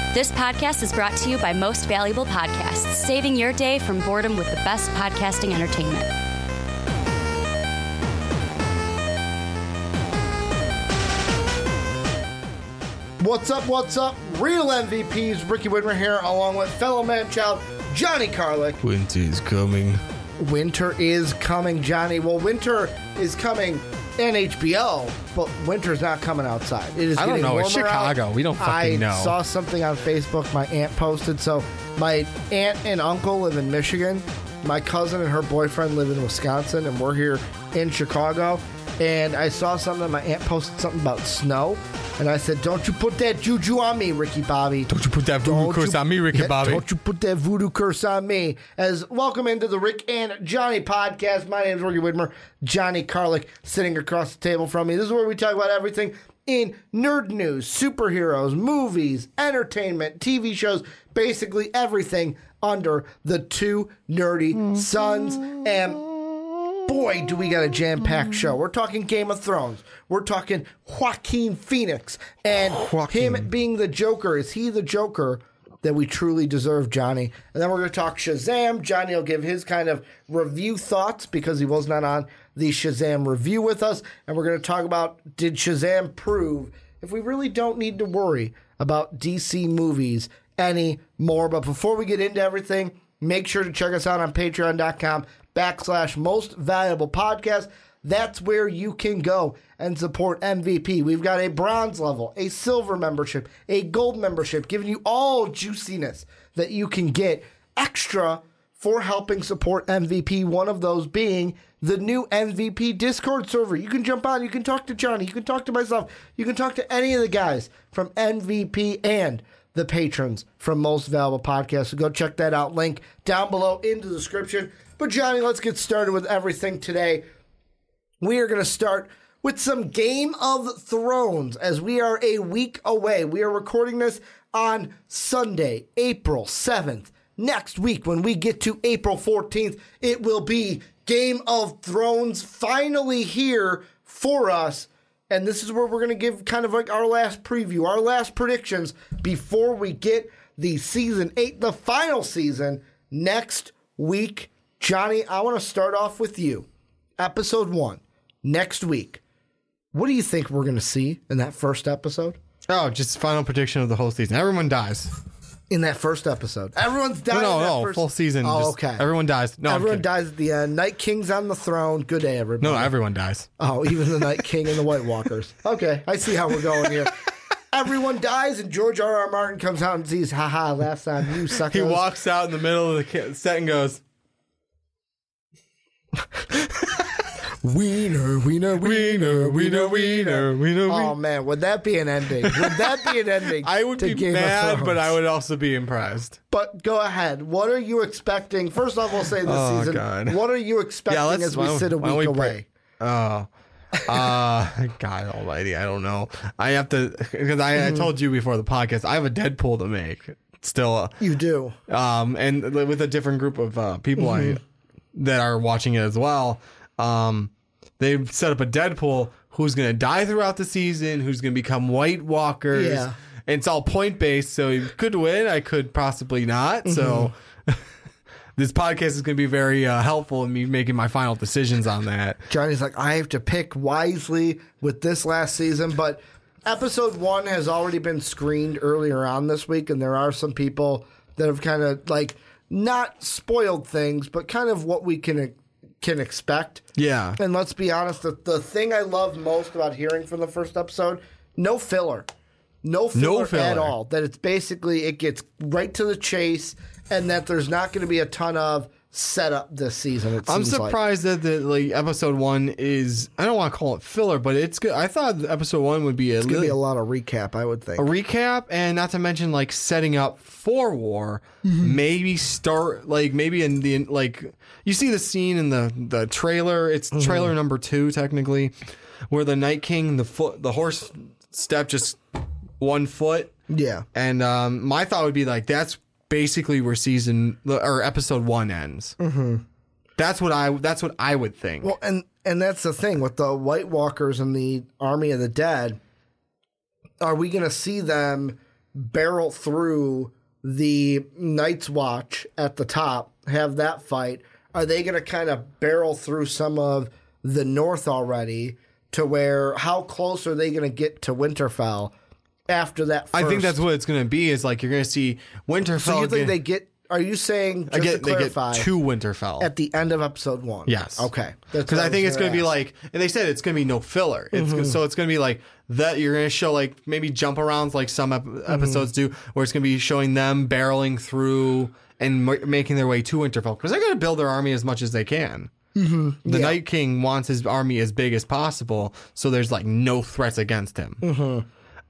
This podcast is brought to you by Most Valuable Podcasts, saving your day from boredom with the best podcasting entertainment. What's up, what's up? Real MVPs, Ricky Widmer here, along with fellow man-child, Johnny Carlick. Winter is coming. Winter is coming, Johnny. Well, winter is coming in HBO, but winter's not coming outside. It is I don't know. It's warmer Chicago. out. We don't fucking know. I saw something on Facebook my aunt posted. So my aunt and uncle live in Michigan. My cousin and her boyfriend live in Wisconsin, and we're here in Chicago. And I saw something, my aunt posted something about snow. And I said, don't you put that juju on me, Ricky Bobby. Don't you put that voodoo curse on me, Ricky Bobby. Don't you put that voodoo curse on me. As welcome into the Rick and Johnny podcast. My name is Ricky Widmer. Johnny Carlick sitting across the table from me. This is where we talk about everything in nerd news, superheroes, movies, entertainment, TV shows, basically everything under the two nerdy suns. And boy, do we got a jam-packed show. We're talking Game of Thrones. We're talking Joaquin Phoenix. And him being the Joker. Is he the Joker that we truly deserve, Johnny? And then we're going to talk Shazam. Johnny will give his kind of review thoughts because he was not on the Shazam review with us. And we're going to talk about, did Shazam prove if we really don't need to worry about DC movies anymore? But before we get into everything, make sure to check us out on patreon.com/most valuable podcast. That's where you can go and support MVP. We've got a bronze level, a silver membership, a gold membership, giving you all juiciness that you can get extra for helping support MVP. One of those being the new MVP Discord server. You can jump on, you can talk to Johnny, you can talk to myself, you can talk to any of the guys from MVP and the patrons from Most Valuable Podcast. So go check that out. Link down below in the description. But Johnny, let's get started with everything today. We are going to start with some Game of Thrones as we are a week away. We are recording this on Sunday, April 7th. Next week, when we get to April 14th, it will be Game of Thrones finally here for us. And this is where we're going to give kind of like our last preview, our last predictions before we get the season 8, the final season, next week. Johnny, I want to start off with you. Episode 1, next week. What do you think we're going to see in that first episode? Oh, just final prediction of the whole season. Everyone dies. In that first episode. Everyone's dying. No, full season. Oh, okay. Everyone dies. No, everyone dies at the end. Night King's on the throne. Good day, everybody. No, everyone dies. Oh, even the Night King and the White Walkers. Okay, I see how we're going here. Everyone dies, and George R.R. Martin comes out and sees, haha, last time you suckers. He walks out in the middle of the set and goes, Wiener, wiener, wiener, wiener, wiener, wiener. Oh man, would that be an ending? Would that be an ending? I would be mad, but I would also be impressed. But go ahead. What are you expecting? First off, we'll say this season. God. What are you expecting as we sit a week away? God almighty, I don't know. I have to, because I told you before the podcast, I have a Deadpool to make still. You do. And with a different group of people that are watching it as well. They've set up a Deadpool who's going to die throughout the season, who's going to become White Walkers. Yeah. And it's all point based, so he could win. I could possibly not. So this podcast is going to be very helpful in me making my final decisions on that. Johnny's like, I have to pick wisely with this last season, but episode 1 has already been screened earlier on this week, and there are some people that have kind of like not spoiled things, but kind of what we can expect. Yeah. And let's be honest, the thing I love most about hearing from the first episode, no filler. No filler at all. That it's basically, it gets right to the chase, and that there's not going to be a ton of setup this season. I'm surprised that the episode 1 is, I don't want to call it filler, but it's good. I thought episode 1 would be it's going to be a lot of recap, I would think. A recap, and not to mention like setting up for war. Maybe start maybe in the you see the scene in the trailer. It's trailer number 2 technically, where the Night King, the horse stepped just 1 foot. Yeah. And my thought would be like, that's basically where episode 1 ends. That's what I would think. Well, and that's the thing with the White Walkers and the Army of the Dead. Are we going to see them barrel through the Night's Watch at the top, have that fight? Are they going to kind of barrel through some of the North already to where how close are they going to get to Winterfell after that first? I think that's what it's going to be, is like you're going to see Winterfell. So you think they get, are you saying, just to clarify, they get to Winterfell at the end of episode 1? Yes. Okay. Because I think it's going to be like, and they said it's going to be no filler. So it's going to be like that. You're going to show like maybe jump arounds like some episodes do, where it's going to be showing them barreling through and making their way to Winterfell, because they're going to build their army as much as they can. The Night King wants his army as big as possible, so there's like no threats against him.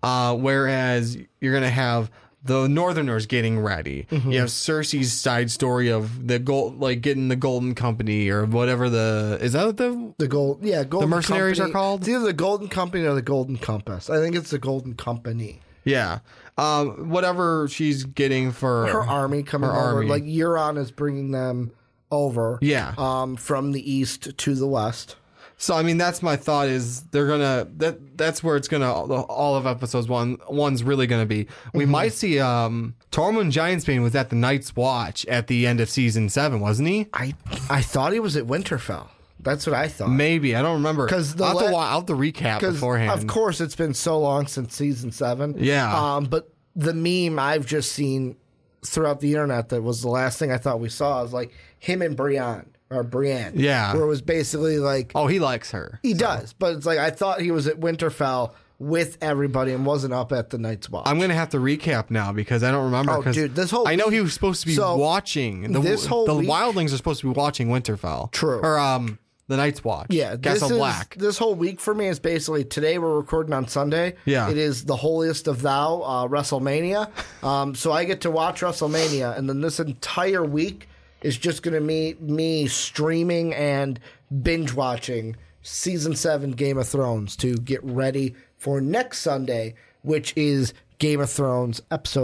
Whereas you're going to have the Northerners getting ready. You have Cersei's side story of the gold, like getting the Golden Company or whatever is that what the gold? Yeah, Golden the mercenaries Company. are called. It's either the Golden Company or the Golden Compass. I think it's the Golden Company. Yeah, whatever she's getting for her army coming over. Like Euron is bringing them over. Yeah, from the east to the west. So I mean, that's my thought. Is they're gonna that's where it's gonna all of episodes one's really gonna be. We might see Tormund Giantsbane was at the Night's Watch at the end of season 7, wasn't he? I thought he was at Winterfell. That's what I thought. Maybe, I don't remember. Because I'll have to recap beforehand. Of course, it's been so long since season 7. Yeah. But the meme I've just seen throughout the internet that was the last thing I thought we saw is like him and Brienne. Yeah. Where it was basically like... Oh, he likes her. He does. But it's like, I thought he was at Winterfell with everybody and wasn't up at the Night's Watch. I'm going to have to recap now because I don't remember. Oh, dude, this whole I know he was supposed to be watching. The wildlings are supposed to be watching Winterfell. True. Or the Night's Watch. Yeah. Castle Black. This whole week for me is basically, today we're recording on Sunday. Yeah. It is the holiest of thou, WrestleMania. So I get to watch WrestleMania, and then this entire week is just going to be me streaming and binge watching season 7 Game of Thrones to get ready for next Sunday, which is Game of Thrones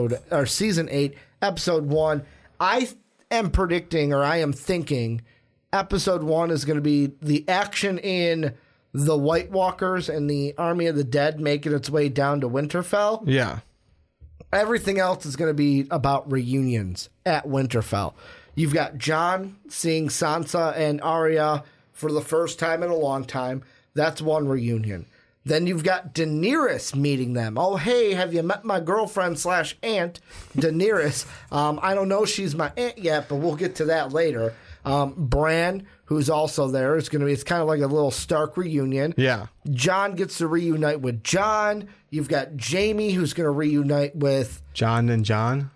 season 8, episode 1. I am predicting, or I am thinking, episode 1 is going to be the action in the White Walkers and the Army of the Dead making its way down to Winterfell. Yeah. Everything else is going to be about reunions at Winterfell. You've got Jon seeing Sansa and Arya for the first time in a long time. That's one reunion. Then you've got Daenerys meeting them. Oh, hey, have you met my girlfriend / aunt, Daenerys? I don't know if she's my aunt yet, but we'll get to that later. Bran, who's also there, is going to be, it's kind of like a little Stark reunion. Yeah. Jon gets to reunite with Jon. You've got Jaime, who's going to reunite with Jon and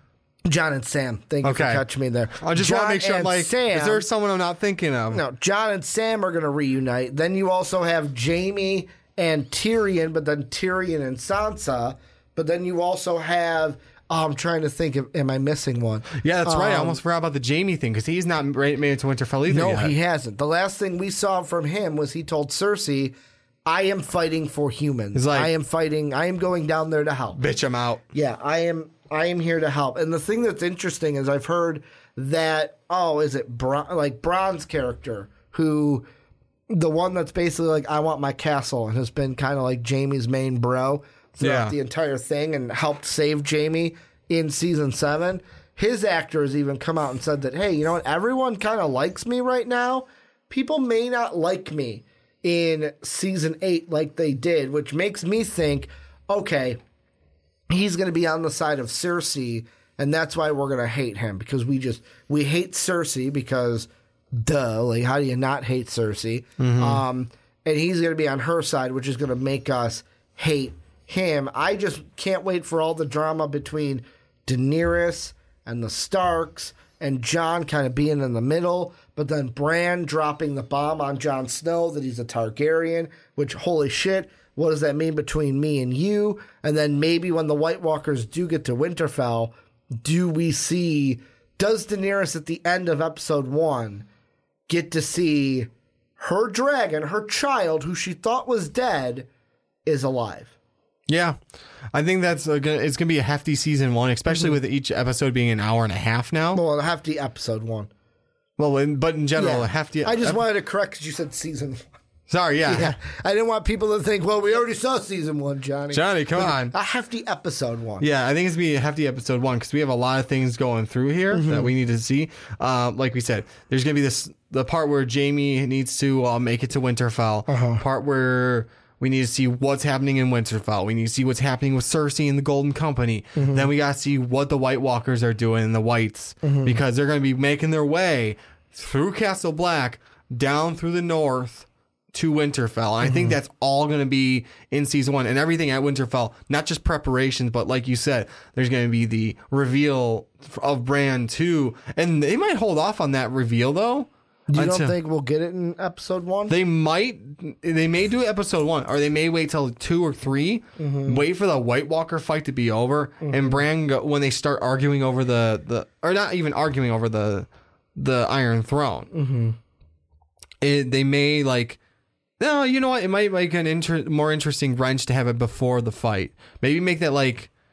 Sam. Thank you for catching me there. I just want to make sure I'm like, Sam, is there someone I'm not thinking of? No, Jon and Sam are going to reunite. Then you also have Jaime and Tyrion, but then Tyrion and Sansa. But then you also have... Oh, I'm trying to think of, am I missing one? Yeah, that's right. I almost forgot about the Jaime thing because he's not made it to Winterfell either. No, yet. he hasn't. The last thing we saw from him was he told Cersei, I am fighting for humans. He's like, I am going down there to help. Bitch, I'm out. Yeah, I am here to help. And the thing that's interesting is I've heard that, is it Bronn's character, who, the one that's basically like, I want my castle, and has been kind of like Jaime's main bro throughout the entire thing and helped save Jaime in season 7. His actor has even come out and said that, hey, you know what? Everyone kind of likes me right now. People may not like me in season 8 like they did, which makes me think, okay, he's going to be on the side of Cersei, and that's why we're going to hate him, because we hate Cersei because, duh, like, how do you not hate Cersei? And he's going to be on her side, which is going to make us hate him. I just can't wait for all the drama between Daenerys and the Starks and Jon kind of being in the middle, but then Bran dropping the bomb on Jon Snow that he's a Targaryen, which, holy shit, what does that mean between me and you? And then maybe when the White Walkers do get to Winterfell, does Daenerys at the end of episode 1 get to see her dragon, her child, who she thought was dead, is alive? Yeah, I think it's going to be a hefty season 1, especially with each episode being an hour and a half now. Well, a hefty episode 1. Well, but in general, a hefty... I just wanted to correct because you said season 1. Sorry, yeah. I didn't want people to think, well, we already saw season 1, Johnny. Johnny, come on. A hefty episode 1. Yeah, I think it's going to be a hefty episode 1 because we have a lot of things going through here that we need to see. Like we said, there's going to be the part where Jamie needs to make it to Winterfell. Part where we need to see what's happening in Winterfell. We need to see what's happening with Cersei and the Golden Company. Then we got to see what the White Walkers are doing and the Whites because they're going to be making their way through Castle Black, down through the north to Winterfell. And I think that's all going to be in season 1 and everything at Winterfell, not just preparations, but like you said, there's going to be the reveal of Bran too. And they might hold off on that reveal though. You don't think we'll get it in episode 1? They may do episode 1, or they may wait till 2 or 3, wait for the White Walker fight to be over, and Bran when they start arguing over or not even arguing over the Iron Throne. They may no, you know what? It might make an more interesting wrench to have it before the fight. Maybe make that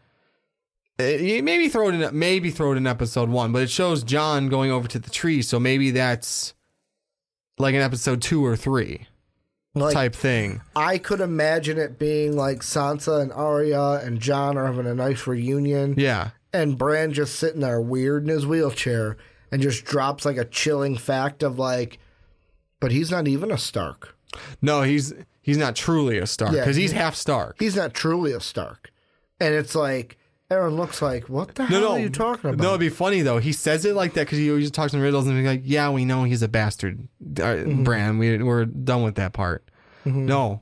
maybe throw it in episode 1, but it shows Jon going over to the tree, so maybe that's like an episode 2 or 3 type thing. I could imagine it being like Sansa and Arya and Jon are having a nice reunion. Yeah. And Bran just sitting there weird in his wheelchair and just drops like a chilling fact of but he's not even a Stark. No, he's not truly a Stark because he's half Stark. He's not truly a Stark. And it's like, everyone looks like, what the hell are you talking about? No, it'd be funny, though. He says it like that because he always talks in riddles and he's like, yeah, we know he's a bastard, Bran. We're done with that part. No.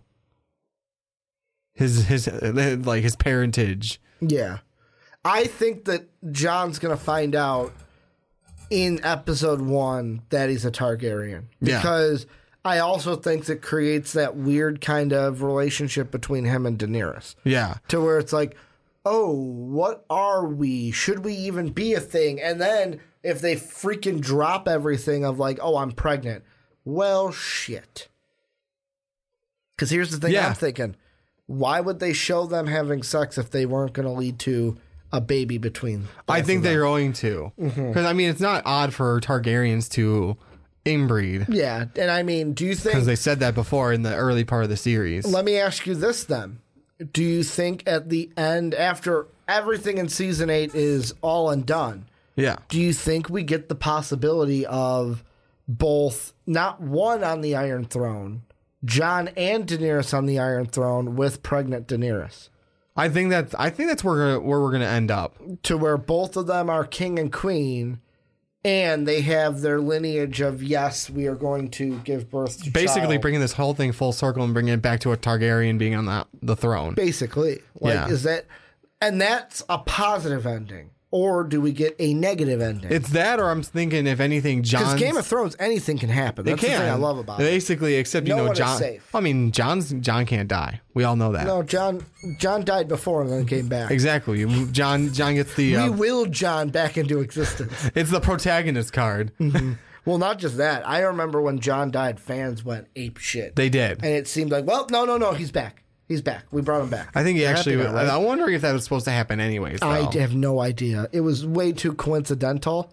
His parentage. Yeah. I think that Jon's going to find out in episode 1 that he's a Targaryen. Because I also think it creates that weird kind of relationship between him and Daenerys. Yeah. To where it's like, oh, what are we? Should we even be a thing? And then if they freaking drop everything of oh, I'm pregnant. Well, shit. Because here's the thing I'm thinking. Why would they show them having sex if they weren't going to lead to a baby between? I think they're going to. Because, it's not odd for Targaryens to inbreed. Yeah. And do you think... Because they said that before in the early part of the series. Let me ask you this then. Do you think at the end, after everything in season 8 is all undone, do you think we get the possibility of both, not one on the Iron Throne, Jon and Daenerys on the Iron Throne with pregnant Daenerys? I think that's where we're gonna end up. To where both of them are king and queen, and they have their lineage of, yes, we are going to give birth to basically bringing this whole thing full circle and bringing it back to a Targaryen being on the throne. Basically. Is that... And that's a positive ending. Or do we get a negative ending? It's that, or I'm thinking, if anything, because Game of Thrones, anything can happen. That's the thing I love about it. Basically, except, Jon... Safe. Jon can't die. We all know that. No, Jon died before and then came back. Exactly. Jon gets the... We willed Jon back into existence. It's the protagonist card. Well, not just that. I remember when Jon died, fans went ape shit. They did. And it seemed like, well, no, he's back. He's back. We brought him back. I think he actually... Right? I'm wondering if that was supposed to happen anyways, though. I have no idea. It was way too coincidental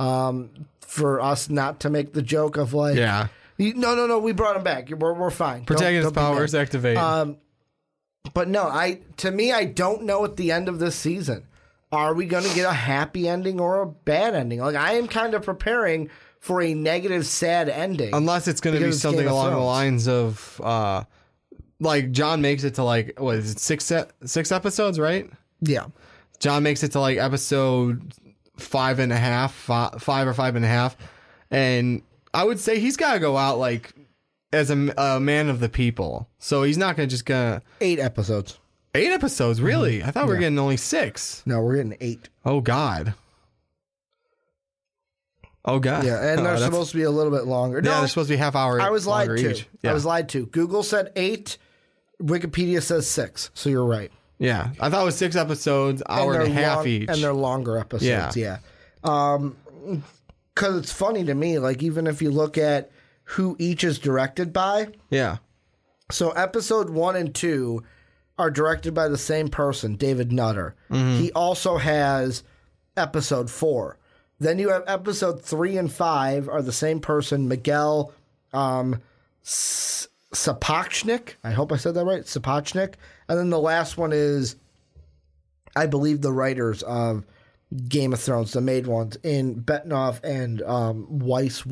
for us not to make the joke of no, we brought him back. We're fine. Protagonist powers activate. But no, to me, I don't know at the end of this season. Are we going to get a happy ending or a bad ending? I am kind of preparing for a negative, sad ending. Unless it's going to be something along the lines of... Jon makes it to what is it, six episodes, right? Yeah. Jon makes it to episode 5.5, 5 or 5.5. And I would say he's got to go out as a man of the people. So he's not going to just 8 episodes. 8 episodes, really? I thought we were getting only 6. No, we're getting 8. Oh, God. Yeah, and they're supposed to be a little bit longer. No, they're supposed to be half hour. I was lied to. Each. Yeah. I was lied to. Google said 8. Wikipedia says 6. So you're right. Yeah, I thought it was 6 episodes, hour and a half each. And they're longer episodes, yeah. Because it's funny to me, even if you look at who each is directed by. Yeah. So episode 1 and 2 are directed by the same person, David Nutter. He also has episode 4. Then you have episode 3 and 5 are the same person, Miguel Sapochnik. I hope I said that right. Sapochnik. And then the last one is, I believe, the writers of Game of Thrones, the made ones, in Betnoff and Weiss.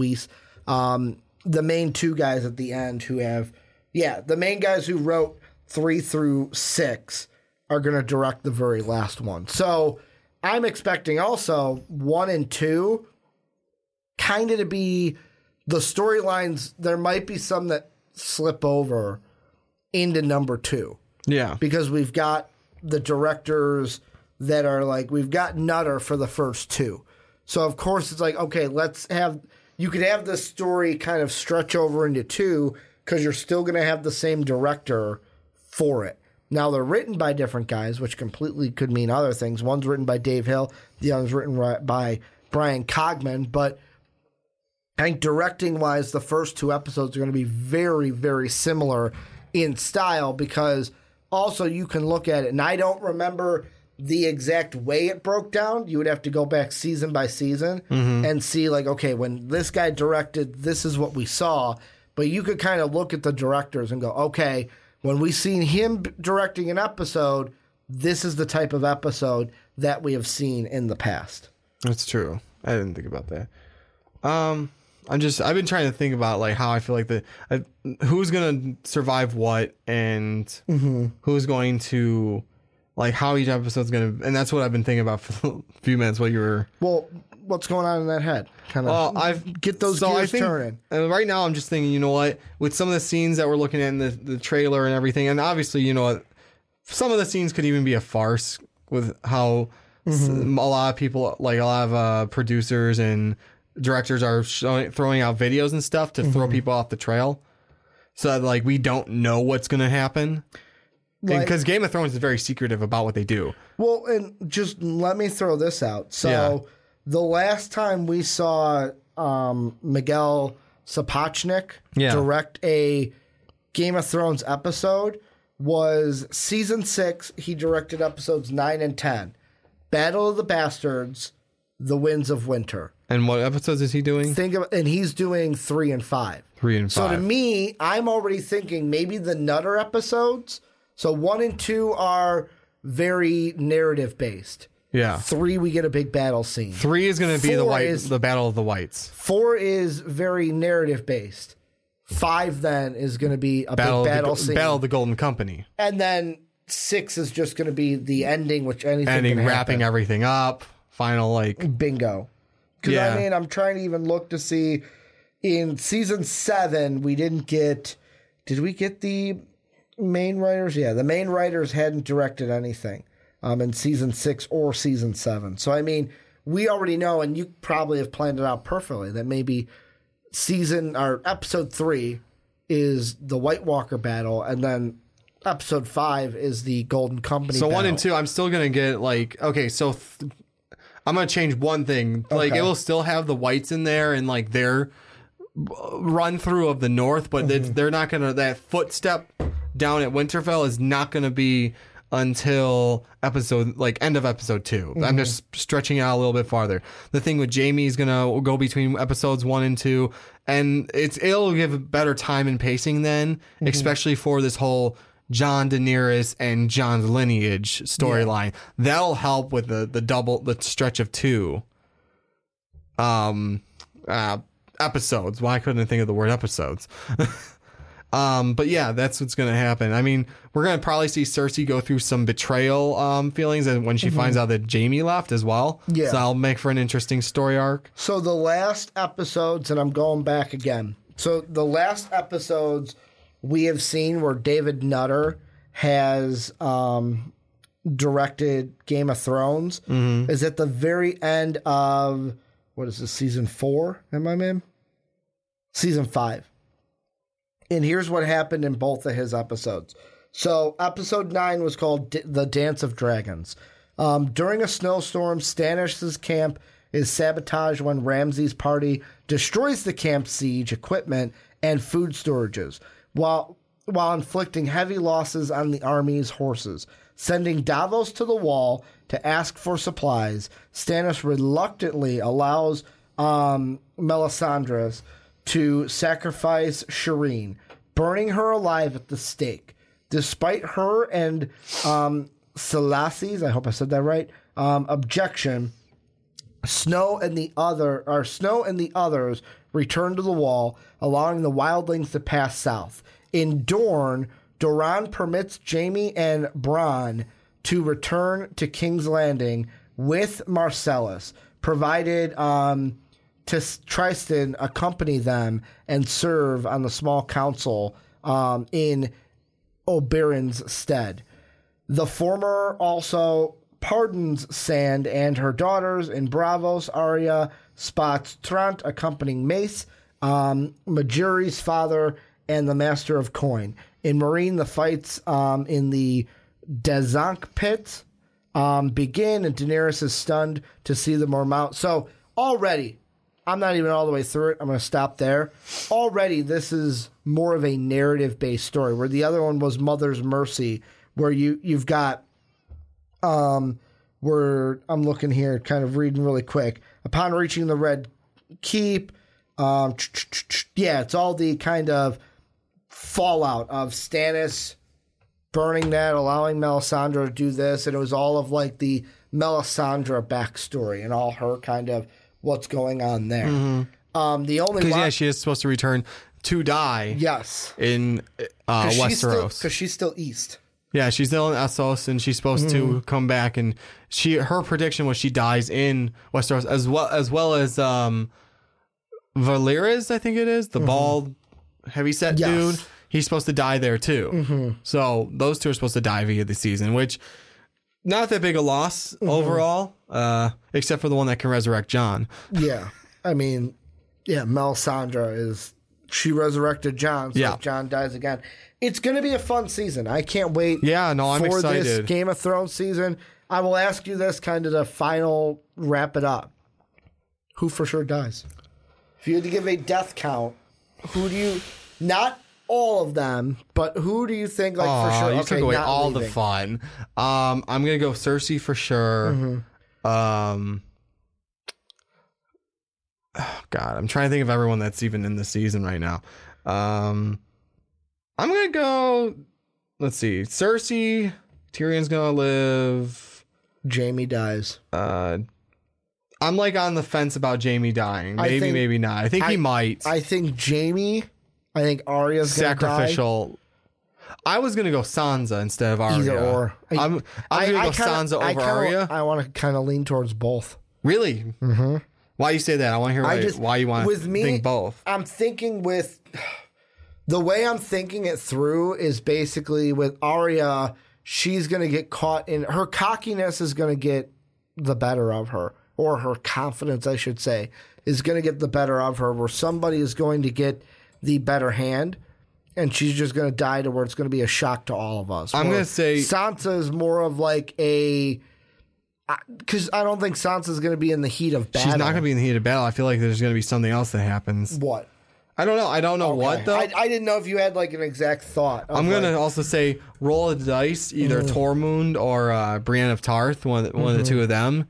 The main two guys at the end who have, the main guys who wrote 3 through 6 are going to direct the very last one. So I'm expecting also 1 and 2 kind of to be the storylines. There might be some that slip over into number 2. Yeah. Because we've got the directors that are like, we've got Nutter for the first 2. So, of course, it's like, okay, you could have this story kind of stretch over into 2 because you're still going to have the same director for it. Now, they're written by different guys, which completely could mean other things. One's written by Dave Hill, the other's written by Brian Cogman. But I think directing-wise, the first 2 episodes are going to be very, very similar in style because also you can look at it, and I don't remember the exact way it broke down. You would have to go back season by season and see, like, okay, when this guy directed, this is what we saw. But you could kind of look at the directors and go, okay, when we seen him directing an episode, this is the type of episode that we have seen in the past. That's true. I didn't think about that. I've been trying to think about like how I feel like who's going to survive what and who's going to, like, how each episode's going to, and that's what I've been thinking about for a few minutes while you were. Well, what's going on in that head? Kind of get those gears turning. Right now, I'm just thinking, you know what, with some of the scenes that we're looking at in the trailer and everything, and obviously, you know what, some of the scenes could even be a farce with how a lot of people, like a lot of producers and directors are throwing out videos and stuff to throw people off the trail. So that, like, we don't know what's going to happen. Because Game of Thrones is very secretive about what they do. Well, and just let me throw this out. So the last time we saw Miguel Sapochnik direct a Game of Thrones episode was season 6. He directed episodes 9 and 10. Battle of the Bastards, The Winds of Winter. And what episodes is he doing? And he's doing 3 and 5. 3 and 5. So to me, I'm already thinking maybe the Nutter episodes. So 1 and 2 are very narrative based. Yeah. 3, we get a big battle scene. 3 is going to be the Battle of the Whites. 4 is very narrative based. 5 then is going to be a big battle scene. Battle of the Golden Company. And then 6 is just going to be the ending, which anything can happen. Wrapping everything up. Final, like... Bingo. Because, I mean, I'm trying to even look to see... In season 7, we didn't get... Did we get the main writers? Yeah, the main writers hadn't directed anything in season 6 or season 7. So, I mean, we already know, and you probably have planned it out perfectly, that maybe episode 3 is the White Walker battle, and then episode 5 is the Golden Company battle. 1 and 2, I'm still going to get, like... Okay, so... I'm going to change one thing. Like, it will still have the Whites in there and, like, their run through of the North, but they're not going to, that footstep down at Winterfell is not going to be until end of episode 2. I'm just stretching it out a little bit farther. The thing with Jaime is going to go between episodes 1 and 2, and it'll give better time and pacing then, especially for this whole Jon Daenerys and Jon's lineage storyline. That'll help with the stretch of 2 episodes. Why couldn't I think of the word episodes? But yeah, that's what's going to happen. I mean, we're going to probably see Cersei go through some betrayal feelings when she finds out that Jaime left as well. Yeah. So that'll make for an interesting story arc. So the last episodes, and I'm going back again. So the last episodes we have seen where David Nutter has directed Game of Thrones is at the very end of, what is this, season 4? Am I in? Season 5. And here's what happened in both of his episodes. So episode 9 was called The Dance of Dragons. During a snowstorm, Stannis' camp is sabotaged when Ramsay's party destroys the camp's siege equipment and food storages, while inflicting heavy losses on the army's horses. Sending Davos to the wall to ask for supplies, Stannis reluctantly allows Melisandre to sacrifice Shireen, burning her alive at the stake. Despite her and Selassie's, I hope I said that right, objection, Snow and the others return to the wall, allowing the wildlings to pass south. In Dorne, Doran permits Jaime and Bronn to return to King's Landing with Marcellus, provided Tristan accompany them and serve on the small council in Oberyn's stead. The former also pardons Sand and her daughters. In Bravos, Arya spots Trant accompanying Mace, Marjorie's father, and the Master of Coin. In Meereen, the fights in the Dazank pits begin, and Daenerys is stunned to see the Mormont. So already, I'm not even all the way through it. I'm going to stop there. Already, this is more of a narrative-based story, where the other one was Mother's Mercy, where you've got, where I'm looking here, kind of reading really quick. Upon reaching the Red Keep, it's all the kind of fallout of Stannis burning that, allowing Melisandre to do this, and it was all of like the Melisandre backstory and all her kind of what's going on there. Mm-hmm. The only she is supposed to return to die. Yes, in Westeros, because she's still east. Yeah, she's still in Essos, and she's supposed to come back. And her prediction was she dies in Westeros, as well as Valerius, I think it is, the bald, heavyset dude. He's supposed to die there too. Mm-hmm. So those two are supposed to die via the season, which not that big a loss overall, except for the one that can resurrect Jon. Yeah, I mean, Melisandre she resurrected Jon. So if Jon dies again, it's going to be a fun season. I can't wait. Yeah, no, I'm excited. This Game of Thrones season. I will ask you this, kind of the final wrap it up. Who for sure dies? If you had to give a death count, who do you? Not all of them, but who do you think for sure? You took away all the fun. I'm gonna go Cersei for sure. Mm-hmm. Oh God, I'm trying to think of everyone that's even in the season right now. I'm gonna go. Let's see, Cersei. Tyrion's gonna live. Jaime dies. I'm like on the fence about Jaime dying. Maybe not. I think he might. I think Jaime. I think Arya's sacrificial. Gonna die. I was gonna go Sansa instead of Arya. Either or. I'm gonna go Sansa over Arya. I want to kind of lean towards both. Really? Mm-hmm. Why you say that? I want to hear why you want to think both. I'm thinking the way I'm thinking it through is basically with Arya, she's going to get caught in her cockiness is going to get the better of her, or her confidence, I should say, is going to get the better of her, where somebody is going to get the better hand, and she's just going to die to where it's going to be a shock to all of us. I'm going to say Sansa is more of like because I don't think Sansa's going to be in the heat of battle. She's not going to be in the heat of battle. I feel like there's going to be something else that happens. What? I don't know. I don't know what, though. I didn't know if you had like an exact thought. I'm going to also say roll a dice, either Tormund or Brienne of Tarth, one of the two of them.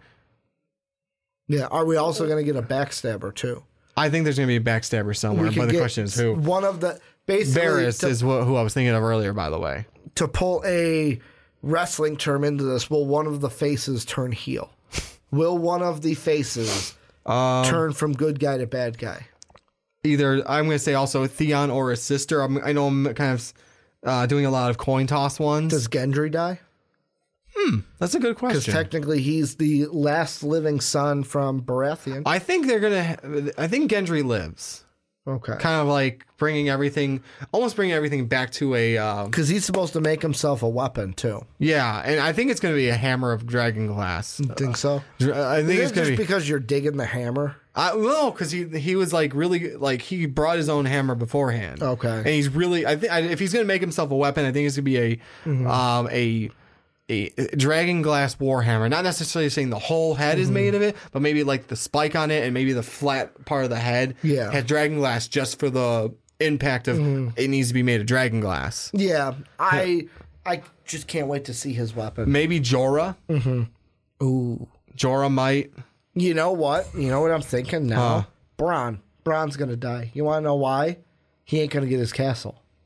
Yeah. Are we also going to get a backstabber, too? I think there's going to be a backstabber somewhere, but the question is who. One of the... Basically, Varys is who I was thinking of earlier, by the way. To pull a wrestling term into this, will one of the faces turn heel? Will one of the faces turn from good guy to bad guy? Either, I'm going to say also Theon or his sister. I know I'm kind of doing a lot of coin toss ones. Does Gendry die? That's a good question. Because technically he's the last living son from Baratheon. I think I think Gendry lives. Okay. Kind of like almost bringing everything back to a... Because he's supposed to make himself a weapon, too. Yeah, and I think it's going to be a hammer of dragonglass. You think so? I think it's going to be... because you're digging the hammer? No, because he was like really... Like, he brought his own hammer beforehand. Okay. And he's really... if he's going to make himself a weapon, I think it's going to be a dragonglass warhammer. Not necessarily saying the whole head is made of it, but maybe like the spike on it and maybe the flat part of the head has dragonglass just for the impact of it needs to be made of dragonglass. Yeah, I just can't wait to see his weapon. Maybe Jorah. Ooh, Jorah might. You know what? You know what I'm thinking now? Bronn. Bronn's gonna die. You want to know why? He ain't gonna get his castle.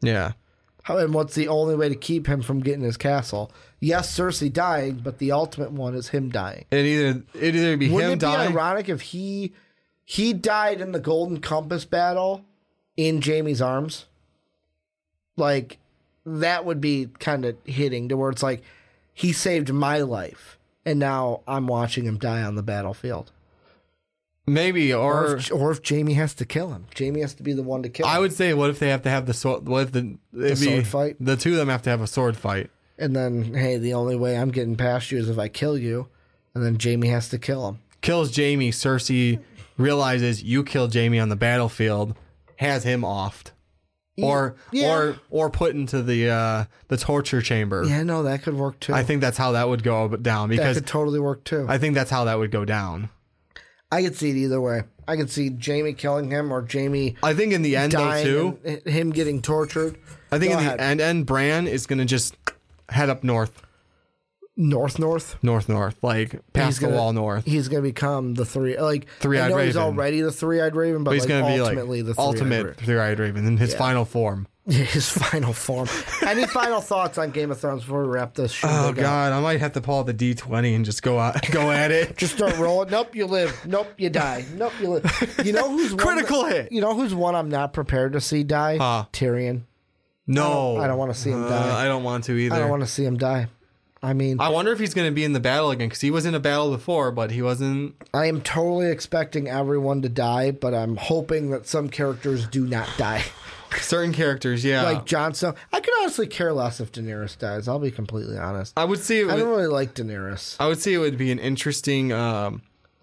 Yeah. And what's the only way to keep him from getting his castle? Yes, Cersei dying, but the ultimate one is him dying. It'd either be Wouldn't him it be dying. ironic if he died in the Golden Compass battle in Jaime's arms? Like, that would be kind of hitting to where it's like, he saved my life, and now I'm watching him die on the battlefield. Maybe, Or if Jaime has to kill him. Jaime has to be the one to kill him. I would say, what if they have to have the sword? What if the sword fight? The two of them have to have a sword fight. And then, hey, the only way I'm getting past you is if I kill you. And then Jaime has to kill him. Kills Jaime. Cersei realizes you killed Jaime on the battlefield. Has him offed, or put into the torture chamber. Yeah, no, that could work too. I think that's how that would go down. Because that could totally work too. I think that's how that would go down. I could see it either way. I could see Jaime killing him or Jaime. I think in the end, though, too, and him getting tortured. I think in the end, Bran is going to just head up north. North, like past the wall north. He's going to become the three-eyed Raven. He's already the three-eyed Raven, but he's going to be ultimately like the ultimate three-eyed Raven in his final form. His final form. Any final thoughts on Game of Thrones before we wrap this show? Oh God, I might have to pull out the D20 and just go at it. Just start rolling. Nope, you live. Nope, you die. Nope, you live. You know who's critical hit? You know who's one I'm not prepared to see die? Tyrion. No, I don't want to see him die. I don't want to either. I don't want to see him die. I mean, I wonder if he's going to be in the battle again, because he was in a battle before, but he wasn't. I am totally expecting everyone to die, but I'm hoping that some characters do not die. Certain characters, yeah. Like Jon Snow. I could honestly care less if Daenerys dies. I'll be completely honest. I would see. I don't really like Daenerys. I would say it would be an interesting, not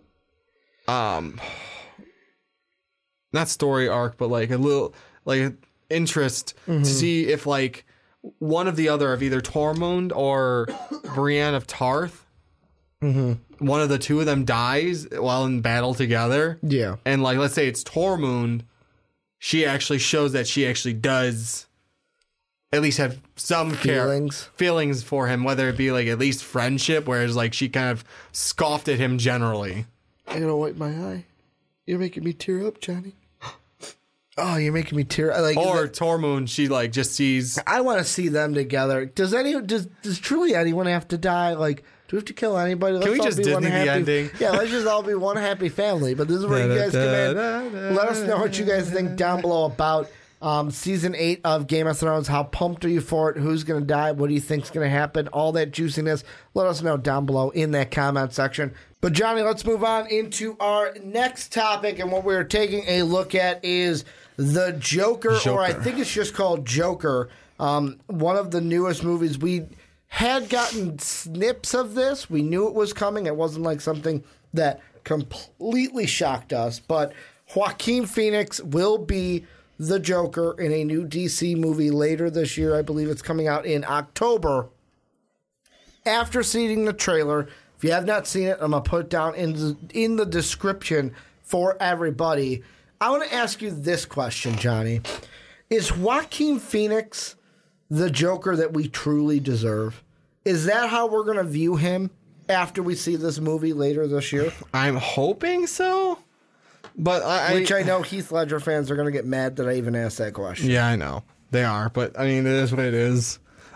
story arc, but like a little, like interest to see if like one of the other of either Tormund or Brienne of Tarth, one of the two of them dies while in battle together. Yeah. And like, let's say it's Tormund. She actually shows that she actually does at least have some feelings for him, whether it be like at least friendship, whereas like she kind of scoffed at him generally. I gotta wipe my eye. You're making me tear up, Johnny. Oh, you're making me tear up. Like, or Tormund, she like just sees. I want to see them together. Does truly anyone have to die? Like, do we have to kill anybody? Can we just Disney the ending? Yeah, let's just all be one happy family. But this is where you guys come in. Let us know what you guys think down below about season 8 of Game of Thrones. How pumped are you for it? Who's going to die? What do you think's going to happen? All that juiciness. Let us know down below in that comment section. But Johnny, let's move on into our next topic. And what we're taking a look at is the Joker. Or I think it's just called Joker. One of the newest movies. We had gotten snips of this. We knew it was coming. It wasn't like something that completely shocked us. But Joaquin Phoenix will be the Joker in a new DC movie later this year. I believe it's coming out in October. After seeing the trailer, if you have not seen it, I'm going to put it down in the description for everybody. I want to ask you this question, Johnny. Is Joaquin Phoenix the Joker that we truly deserve? Is that how we're going to view him after we see this movie later this year? I'm hoping so. But Which I know Heath Ledger fans are going to get mad that I even asked that question. Yeah, I know. They are. But, I mean, it is what it is.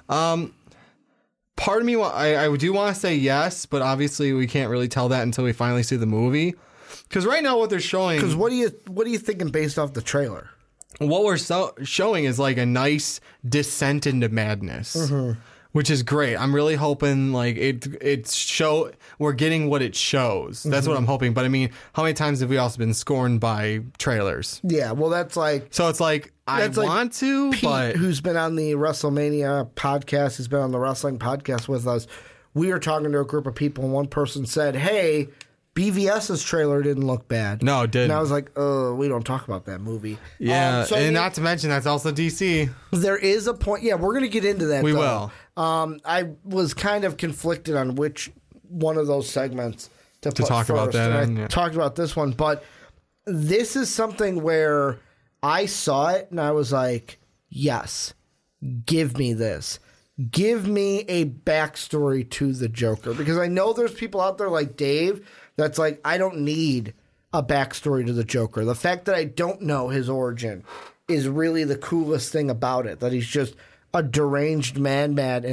Part of me, I do want to say yes, but obviously we can't really tell that until we finally see the movie. Because right now what they're showing... Because what are you thinking based off the trailer? What we're showing is like a nice descent into madness, which is great. I'm really hoping like we're getting what it shows. That's what I'm hoping. But I mean, how many times have we also been scorned by trailers? Yeah, well, that's like... So it's like, I want to, Pete, but... who's been on the WrestleMania podcast, who's been on the wrestling podcast with us, we were talking to a group of people, and one person said, hey... BVS's trailer didn't look bad. No, it didn't. And I was like, we don't talk about that movie. Yeah, not to mention that's also DC. There is a point. Yeah, we're going to get into that, We will. I was kind of conflicted on which one of those segments to put talk first. about that. And I talked about this one, but this is something where I saw it and I was like, yes, give me this. Give me a backstory to the Joker. Because I know there's people out there like Dave that's like, I don't need a backstory to the Joker. The fact that I don't know his origin is really the coolest thing about it. That he's just a deranged mad man,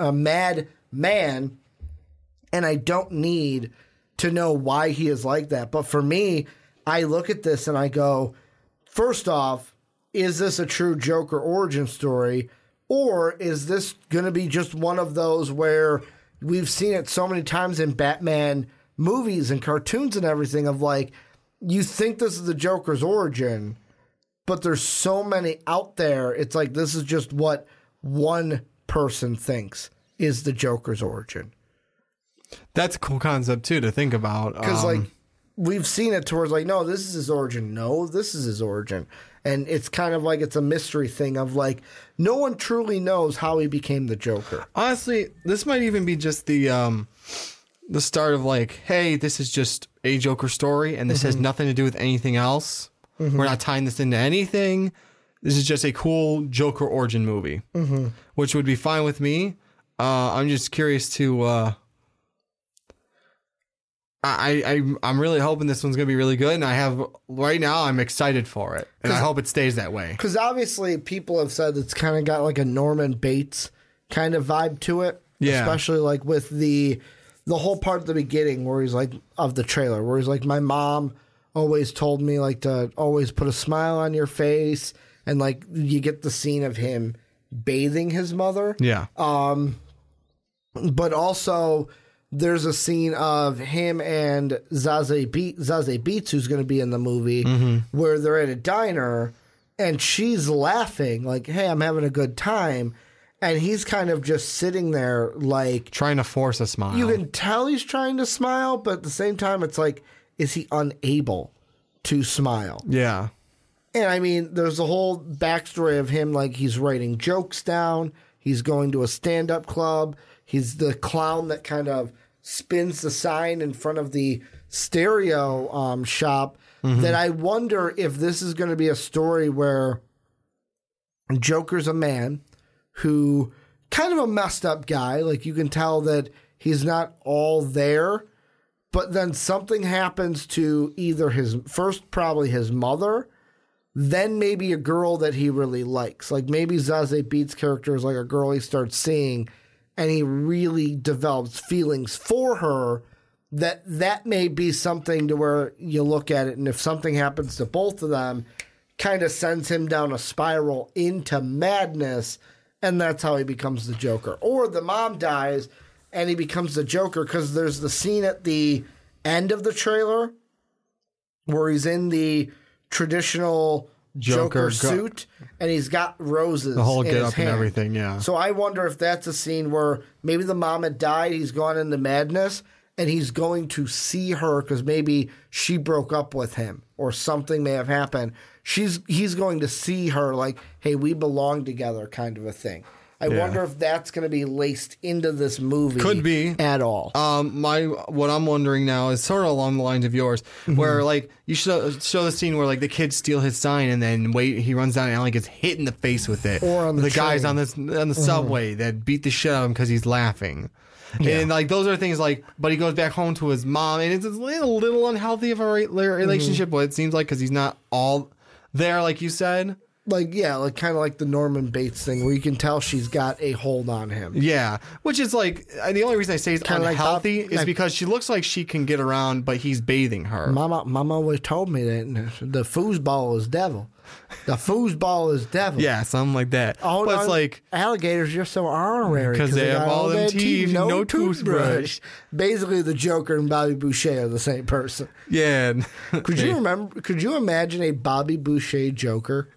and I don't need to know why he is like that. But for me, I look at this and I go, first off, is this a true Joker origin story? Or is this going to be just one of those where we've seen it so many times in Batman movies and cartoons and everything of like, you think this is the Joker's origin, but there's so many out there. It's like, this is just what one person thinks is the Joker's origin. That's a cool concept too to think about. Because like we've seen it towards like, no, this is his origin. No, this is his origin. And it's kind of like it's a mystery thing of like no one truly knows how he became the Joker. Honestly, this might even be just the start of like, hey, this is just a Joker story, and this has nothing to do with anything else. We're not tying this into anything. This is just a cool Joker origin movie, which would be fine with me. I'm just curious to. I'm really hoping this one's gonna be really good, and right now I'm excited for it, and I hope it stays that way. Because obviously people have said it's kind of got like a Norman Bates kind of vibe to it, especially like with the whole part at the beginning where he's like of the trailer where he's like, my mom always told me like to always put a smile on your face, and like you get the scene of him bathing his mother, but also. There's a scene of him and Zazie Beetz, who's going to be in the movie, where they're at a diner, and she's laughing, like, hey, I'm having a good time. And he's kind of just sitting there, like... trying to force a smile. You can tell he's trying to smile, but at the same time, it's like, is he unable to smile? Yeah. And, I mean, there's a whole backstory of him, like, he's writing jokes down, he's going to a stand-up club, he's the clown that kind of spins the sign in front of the stereo shop. That I wonder if this is going to be a story where Joker's a man who kind of a messed up guy. Like you can tell that he's not all there, but then something happens to either probably his mother, then maybe a girl that he really likes. Like maybe Zazie Beetz' character is like a girl he starts seeing, and he really develops feelings for her, that may be something to where you look at it, and if something happens to both of them, kind of sends him down a spiral into madness, and that's how he becomes the Joker. Or the mom dies, and he becomes the Joker, because there's the scene at the end of the trailer where he's in the traditional Joker suit, and he's got roses. The whole get up and everything, yeah. So I wonder if that's a scene where maybe the mom had died, he's gone into madness, and he's going to see her because maybe she broke up with him or something may have happened. He's going to see her like, hey, we belong together, kind of a thing. I wonder if that's going to be laced into this movie. Could be at all. What I'm wondering now is sort of along the lines of yours, where like you show the scene where like the kids steal his sign and then he runs down and like gets hit in the face with it. Or on the guys on the subway that beat the shit out of him because he's laughing. Yeah. And like those are things like, but he goes back home to his mom, and it's a little unhealthy of a relationship. What it seems like because he's not all there, like you said. Like, yeah, like kind of like the Norman Bates thing where you can tell she's got a hold on him. Yeah, which is like, the only reason I say it's unhealthy is because she looks like she can get around, but he's bathing her. Mama always told me that the foosball is devil. The foosball is devil. Yeah, something like that. Oh, but it's like... Alligators are so honorary. Because they have all them teeth, no toothbrush. Basically, the Joker and Bobby Boucher are the same person. Yeah. Could you imagine a Bobby Boucher Joker?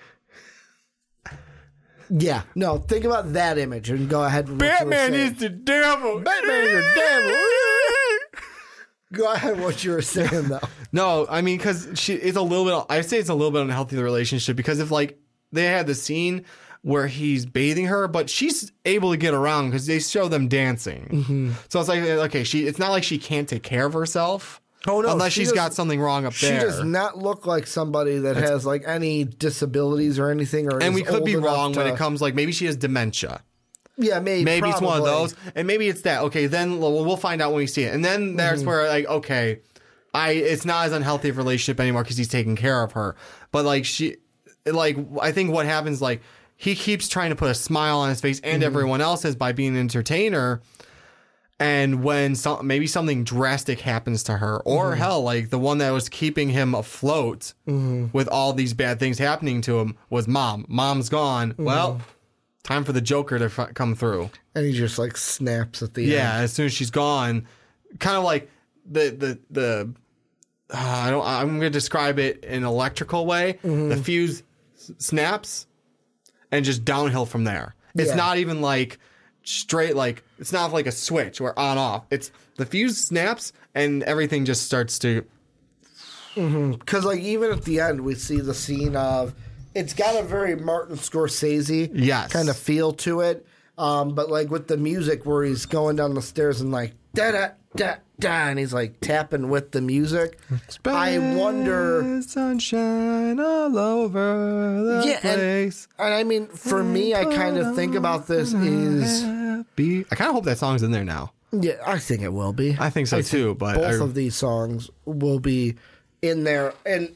Yeah, no, think about that image and go ahead with what Batman is the devil. Batman is the devil. Go ahead with what you were saying, though. No, I mean, because it's a little bit, I say it's a little bit unhealthy, the relationship, because if, like, they had the scene where he's bathing her, but she's able to get around because they show them dancing. So it's like, okay, it's not like she can't take care of herself. Oh, no. Unless she's got something wrong up there. She does not look like somebody that has like any disabilities or anything. And we could be wrong when it comes like maybe she has dementia. Yeah, maybe. Maybe it's one of those. And maybe it's that. Okay, then we'll find out when we see it. And then there's where like, okay, it's not as unhealthy of a relationship anymore because he's taking care of her. But like like, I think what happens, like, he keeps trying to put a smile on his face and everyone else's by being an entertainer. And when maybe something drastic happens to her, or hell, like the one that was keeping him afloat with all these bad things happening to him was Mom. Mom's gone. Well, time for the Joker to come through. And he just like snaps at the end. Yeah, as soon as she's gone, kind of like I'm going to describe it in an electrical way. The fuse snaps and just downhill from there. It's not even like straight, like it's not like a switch or on off. It's the fuse snaps and everything just starts to. Because like even at the end, we see the scene of it's got a very Martin Scorsese kind of feel to it. But like with the music where he's going down the stairs and like da da da da, and he's like tapping with the music. I wonder, sunshine all over the place. And I mean, for me, I kind of think about this is I kind of hope that song's in there now. Yeah, I think it will be. I think so too. But both of these songs will be in there. And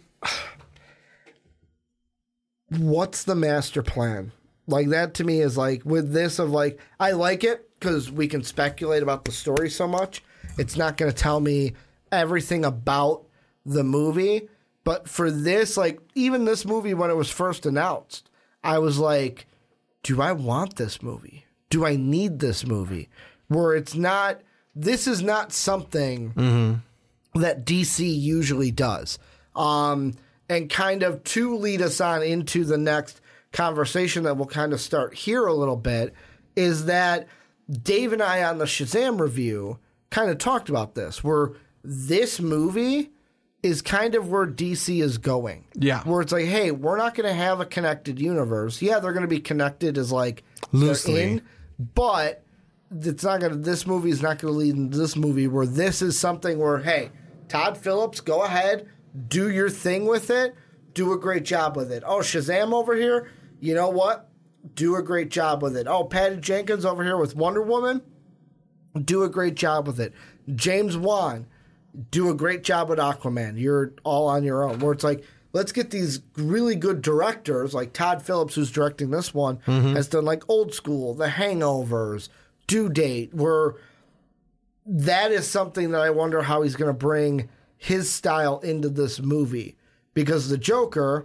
what's the master plan? Like that to me is like with this of like I like it because we can speculate about the story so much. It's not going to tell me everything about the movie. But for this, like even this movie when it was first announced, I was like, do I want this movie? Do I need this movie? Where it's not, this is not something that DC usually does. And kind of to lead us on into the next conversation that we'll kind of start here a little bit is that Dave and I on the Shazam review kind of talked about this, where this movie is kind of where DC is going. Yeah. Where it's like, hey, we're not going to have a connected universe. Yeah, they're going to be connected as like loosely, but it's not going to, this movie is not going to lead into this movie where this is something where, hey, Todd Phillips, go ahead, do your thing with it, do a great job with it. Oh, Shazam over here, you know what? Do a great job with it. Oh, Patty Jenkins over here with Wonder Woman, do a great job with it. James Wan, do a great job with Aquaman. You're all on your own. Where it's like, let's get these really good directors, like Todd Phillips, who's directing this one, has done like Old School, The Hangovers, Due Date, where that is something that I wonder how he's going to bring his style into this movie. Because the Joker,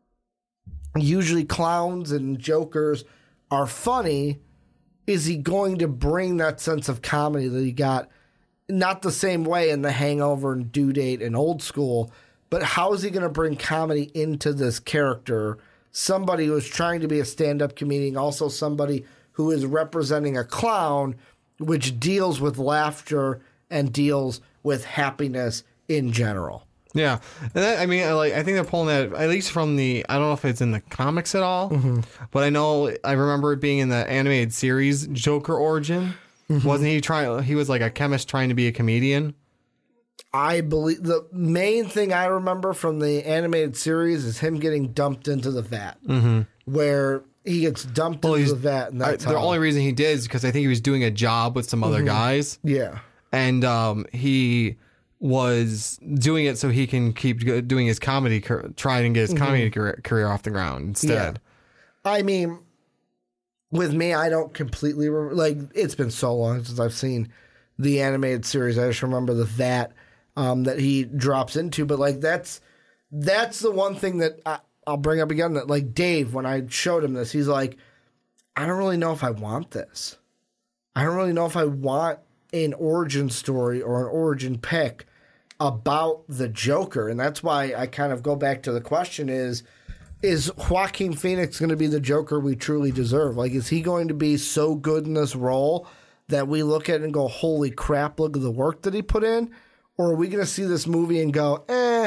usually clowns and jokers are funny. Is he going to bring that sense of comedy that he got, not the same way in The Hangover and Due Date and Old School, but how is he going to bring comedy into this character? Somebody who is trying to be a stand-up comedian, also somebody who is representing a clown, which deals with laughter and deals with happiness in general. Yeah, and that, I mean, I think they're pulling that at least from the. I don't know if it's in the comics at all, but I remember it being in the animated series Joker origin. Wasn't he trying? He was like a chemist trying to be a comedian. I believe the main thing I remember from the animated series is him getting dumped into the vat, where he gets dumped into the vat. And that's the only reason he did is because I think he was doing a job with some other guys. Yeah, and he was doing it so he can keep doing his comedy, try and get his comedy career off the ground instead. Yeah. I mean, with me, I don't completely remember. Like, it's been so long since I've seen the animated series. I just remember the vat that he drops into. But, like, that's the one thing that I'll bring up again. That, like, Dave, when I showed him this, he's like, I don't really know if I want this. I don't really know if I want an origin story or an origin pick about the Joker. And that's why I kind of go back to the question is Joaquin Phoenix going to be the Joker we truly deserve? Like, is he going to be so good in this role that we look at it and go, holy crap, look at the work that he put in? Or are we going to see this movie and go,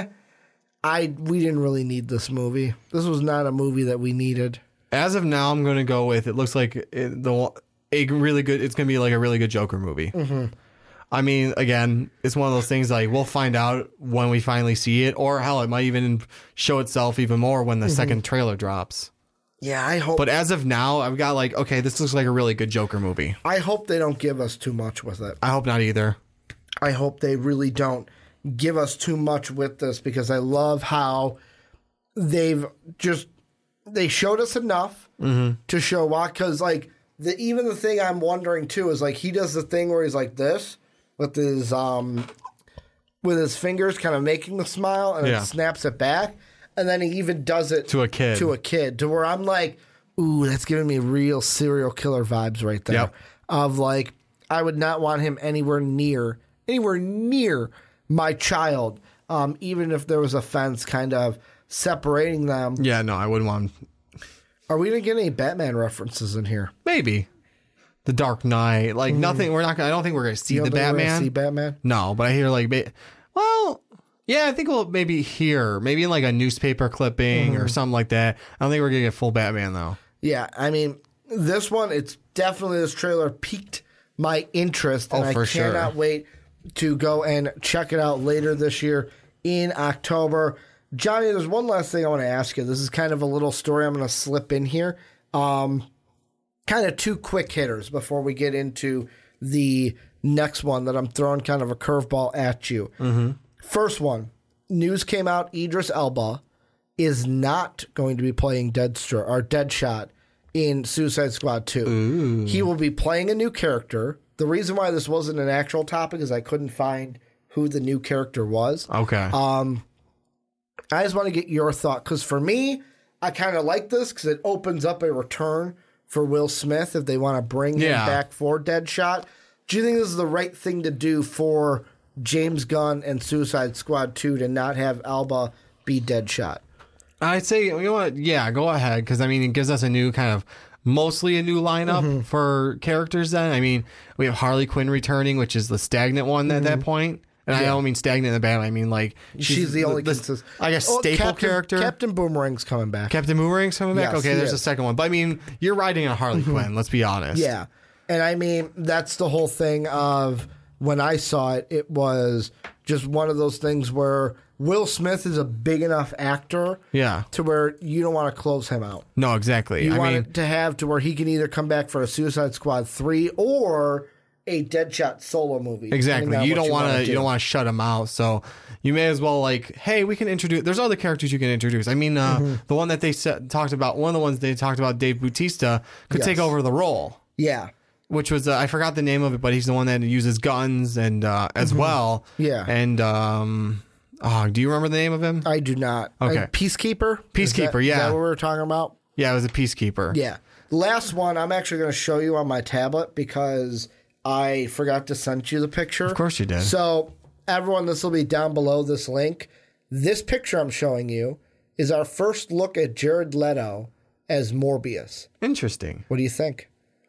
we didn't really need this movie. This was not a movie that we needed. As of now, I'm going to go with, it looks like it's going to be like a really good Joker movie. I mean, again, it's one of those things like we'll find out when we finally see it, or hell, it might even show itself even more when the second trailer drops. Yeah, I hope. But as of now, I've got like, okay, this looks like a really good Joker movie. I hope they don't give us too much with it. I hope not either. I hope they really don't give us too much with this, because I love how they've just they showed us enough to show why. Because even the thing I'm wondering too is like he does the thing where he's like this with his fingers kind of making the smile and then snaps it back, and then he even does it to a kid to where I'm like, ooh, that's giving me real serial killer vibes right there. Yep. Of like, I would not want him anywhere near my child, even if there was a fence kind of separating them. Yeah, no, I wouldn't want him. Are we gonna get any Batman references in here? Maybe the Dark Knight, like nothing. We're not. I don't think we're gonna see the Batman. See Batman? No, but I hear like, well, yeah, I think we'll maybe hear maybe in like a newspaper clipping or something like that. I don't think we're gonna get full Batman though. Yeah, I mean, this one, it's definitely, this trailer piqued my interest, and I cannot wait to go and check it out later this year in October. Johnny, there's one last thing I want to ask you. This is kind of a little story I'm going to slip in here. Kind of two quick hitters before we get into the next one that I'm throwing kind of a curveball at you. First one, news came out, Idris Elba is not going to be playing Deadshot in Suicide Squad 2. Ooh. He will be playing a new character. The reason why this wasn't an actual topic is I couldn't find who the new character was. Okay. I just want to get your thought, because for me, I kind of like this because it opens up a return for Will Smith if they want to bring him back for Deadshot. Do you think this is the right thing to do for James Gunn and Suicide Squad 2 to not have Elba be Deadshot? I'd say, you know what? Yeah, go ahead, because I mean, it gives us a new kind of, mostly a new lineup for characters then. I mean, we have Harley Quinn returning, which is the stagnant one at that point. And I don't mean stagnant in the bad. I mean, like, she's the only I guess staple character. Captain Boomerang's coming back. Captain Boomerang's coming back? Yes, okay, there's a second one. But I mean, you're riding a Harley Quinn, let's be honest. Yeah. And I mean, that's the whole thing of when I saw it, it was just one of those things where Will Smith is a big enough actor to where you don't want to close him out. No, exactly. You want it to have to where he can either come back for a Suicide Squad 3 or a Deadshot solo movie. Exactly. You don't want to shut him out. So you may as well like, hey, we can introduce. There's other characters you can introduce. I mean, the one that they talked about. One of the ones they talked about, Dave Bautista, could take over the role. Yeah. Which was I forgot the name of it, but he's the one that uses guns and as well. Yeah. And do you remember the name of him? I do not. Okay. Peacekeeper. Peacekeeper. Is that what we were talking about? Yeah, it was a Peacekeeper. Yeah. Last one, I'm actually going to show you on my tablet because I forgot to send you the picture. Of course you did. So, everyone, this will be down below this link. This picture I'm showing you is our first look at Jared Leto as Morbius. Interesting. What do you think?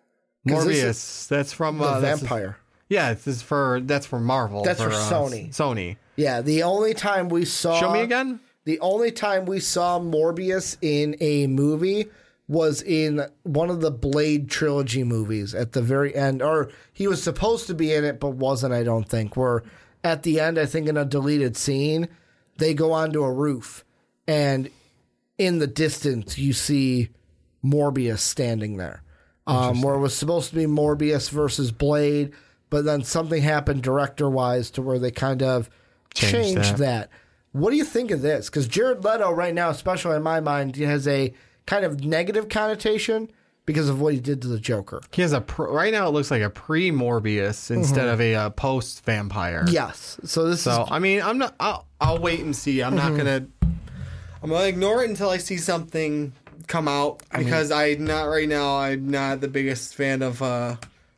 Morbius. That's from the vampire. That's for Marvel. That's for Sony. Sony. Yeah. The only time we saw. Show me again. The only time we saw Morbius in a movie was in one of the Blade trilogy movies at the very end, or he was supposed to be in it, but wasn't, I don't think, where at the end, I think in a deleted scene, they go onto a roof and in the distance, you see Morbius standing there, where it was supposed to be Morbius versus Blade, but then something happened director-wise to where they kind of changed that. What do you think of this? Because Jared Leto right now, especially in my mind, has a kind of negative connotation because of what he did to the Joker. He has right now it looks like a pre-Morbius instead of a post-vampire. Yes. So I mean, I'm not. I'll wait and see. I'm not gonna. I'm gonna ignore it until I see something come out because I'm not the biggest fan of. I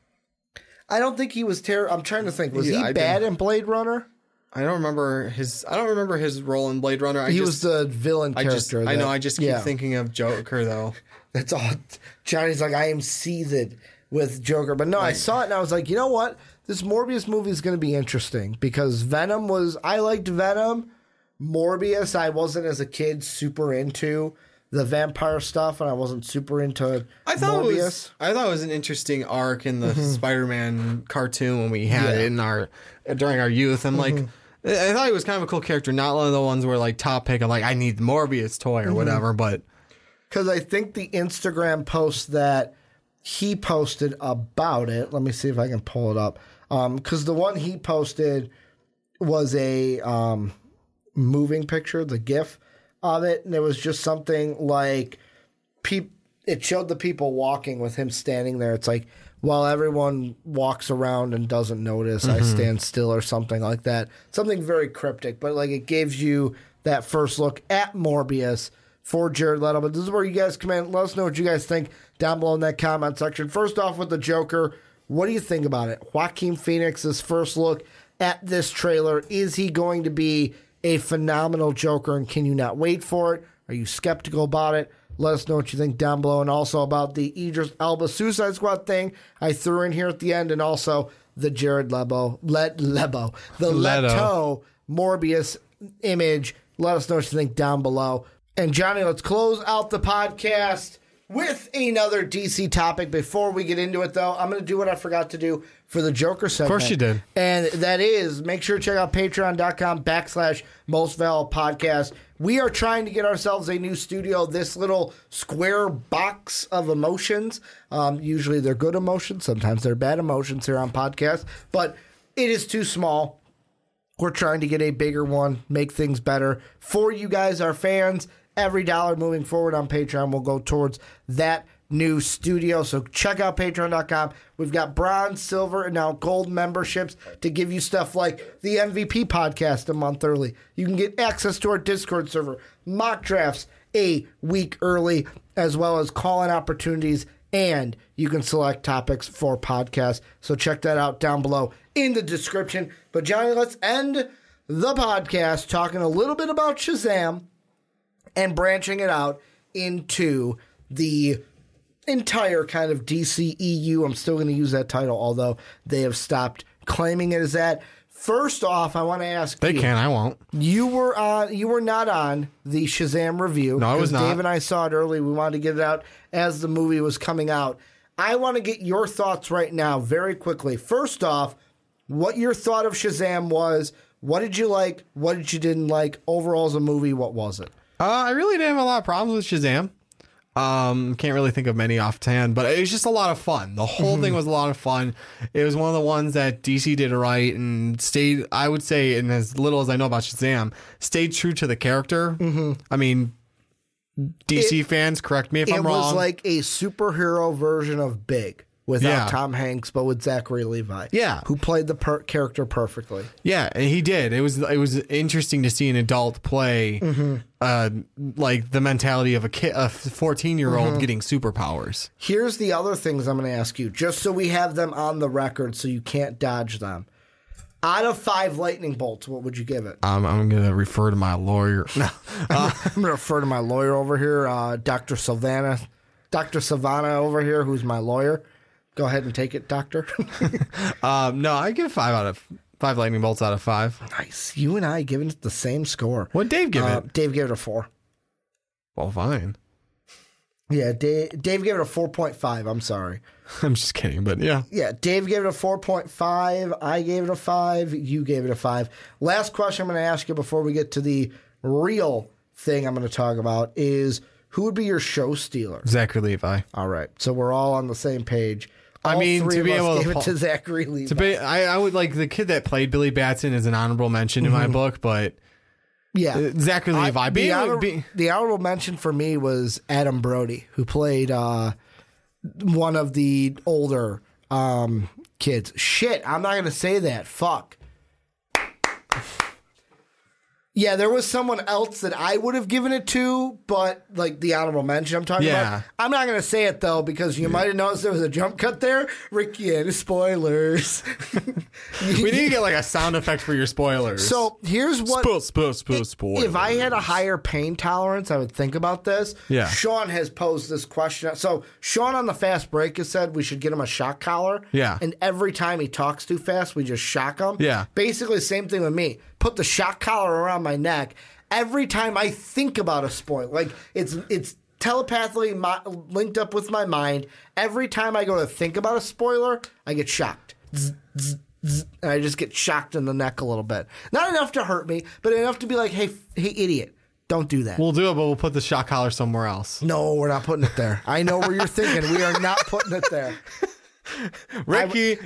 don't think he was terrible. I'm trying to think. Was he bad in Blade Runner? I don't remember his role in Blade Runner. He was the villain character. I just keep thinking of Joker though. That's all. Johnny's like, I am seethed with Joker. But no, I saw it and I was like, you know what? This Morbius movie is going to be interesting because I liked Venom. Morbius, I wasn't as a kid super into the vampire stuff and I wasn't super into Morbius. I thought it was an interesting arc in the Spider-Man cartoon when we had it during our youth. And like, I thought he was kind of a cool character. Not one of the ones where like top pick. I'm like, I need the Morbius toy or whatever, but. Because I think the Instagram post that he posted about it, let me see if I can pull it up. Because the one he posted was a moving picture, the GIF of it. And it was just something like it showed the people walking with him standing there. It's like, while everyone walks around and doesn't notice, I stand still or something like that. Something very cryptic, but like it gives you that first look at Morbius for Jared Leto. But this is where you guys come in. Let us know what you guys think down below in that comment section. First off with the Joker, what do you think about it? Joaquin Phoenix's first look at this trailer. Is he going to be a phenomenal Joker, and can you not wait for it? Are you skeptical about it? Let us know what you think down below, and also about the Idris Elba Suicide Squad thing I threw in here at the end, and also the Jared Leto Morbius image. Let us know what you think down below. And Johnny, let's close out the podcast with another DC topic. Before we get into it, though, I'm going to do what I forgot to do for the Joker segment. Of course you did. And that is, make sure to check out patreon.com/MostValuablePodcast. We are trying to get ourselves a new studio, this little square box of emotions. Usually they're good emotions. Sometimes they're bad emotions here on podcasts. But it is too small. We're trying to get a bigger one, make things better for you guys, our fans. Every dollar moving forward on Patreon will go towards that new studio. So check out patreon.com. We've got bronze, silver, and now gold memberships to give you stuff like the MVP podcast a month early. You can get access to our Discord server, mock drafts a week early, as well as call-in opportunities, and you can select topics for podcasts. So check that out down below in the description. But Johnny, let's end the podcast talking a little bit about Shazam and branching it out into the entire kind of DCEU. I'm still going to use that title, although they have stopped claiming it as that. First off, I want to ask you. They can, I won't. You were not on the Shazam review. No, I was not. Dave and I saw it early. We wanted to get it out as the movie was coming out. I want to get your thoughts right now, very quickly. First off, what your thought of Shazam was. What did you like? What did you didn't like? Overall as a movie, what was it? I really didn't have a lot of problems with Shazam. Can't really think of many offhand, but it was just a lot of fun. The whole thing was a lot of fun. It was one of the ones that DC did right and stayed, I would say, and as little as I know about Shazam, stayed true to the character. I mean, DC fans, correct me if I'm wrong. It was like a superhero version of Big. Without Tom Hanks, but with Zachary Levi. Yeah. Who played the character perfectly. Yeah, and he did. It was interesting to see an adult play like the mentality of a 14-year-old getting superpowers. Here's the other things I'm going to ask you, just so we have them on the record so you can't dodge them. Out of 5 lightning bolts, what would you give it? I'm going to refer to my lawyer. No. I'm going to refer to my lawyer over here, Dr. Silvana over here, who's my lawyer. Go ahead and take it, Doctor. No, I give 5 lightning bolts out of 5. Nice. You and I giving it the same score. What did Dave give it? Dave gave it a 4. Well, fine. Yeah, Dave gave it a 4.5. I'm sorry. I'm just kidding, but yeah. Yeah, Dave gave it a 4.5. I gave it a 5. You gave it a 5. Last question I'm going to ask you before we get to the real thing I'm going to talk about is, who would be your show stealer? Zachary Levi. All right. So we're all on the same page. I mean, to be able to give it to Zachary Levi. I would like the kid that played Billy Batson as an honorable mention in my book, but yeah, Zachary Levi. The honorable mention for me was Adam Brody, who played one of the older kids. Shit, I'm not going to say that. Fuck. Yeah, there was someone else that I would have given it to, but like the honorable mention I'm talking about. I'm not going to say it though, because you might have noticed there was a jump cut there. Ricky and spoilers. We need to get like a sound effect for your spoilers. So here's what. Spoilers. If I had a higher pain tolerance, I would think about this. Yeah. Sean has posed this question. So Sean on the fast break has said we should get him a shock collar. Yeah. And every time he talks too fast, we just shock him. Yeah. Basically, same thing with me. Put the shock collar around my neck. Every time I think about a spoiler, like it's telepathically linked up with my mind. Every time I go to think about a spoiler, I get shocked. Zzz, zzz, zzz, and I just get shocked in the neck a little bit. Not enough to hurt me, but enough to be like, hey, idiot, don't do that. We'll do it, but we'll put the shock collar somewhere else. No, we're not putting it there. I know where you're thinking. We are not putting it there. Ricky,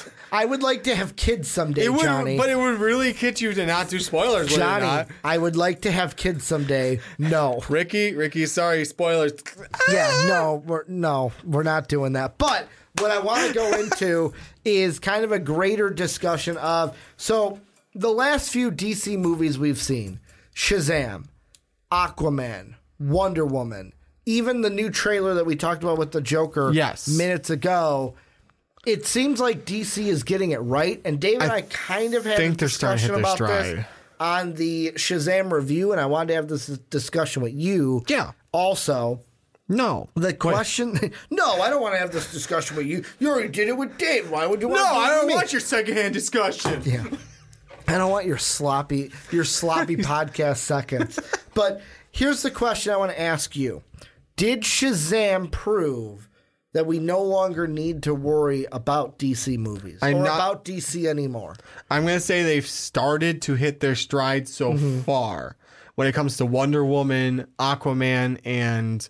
I would like to have kids someday, Johnny. But it would really hit you to not do spoilers, would it Johnny, not? I would like to have kids someday. No. Ricky, sorry, spoilers. Yeah, no, we're not doing that. But what I want to go into is kind of a greater discussion of, so the last few DC movies we've seen, Shazam, Aquaman, Wonder Woman, even the new trailer that we talked about with the Joker minutes ago, it seems like DC is getting it right. And Dave and I kind of had a discussion about this on the Shazam review, and I wanted to have this discussion with you. Yeah. Also, no. the question... No, I don't want to have this discussion with you. You already did it with Dave. Why would you want to do it with me? No, I don't want your secondhand discussion. Yeah. I don't want your sloppy podcast seconds. But here's the question I want to ask you. Did Shazam prove that we no longer need to worry about DC movies about DC anymore? I'm going to say they've started to hit their stride so far when it comes to Wonder Woman, Aquaman, and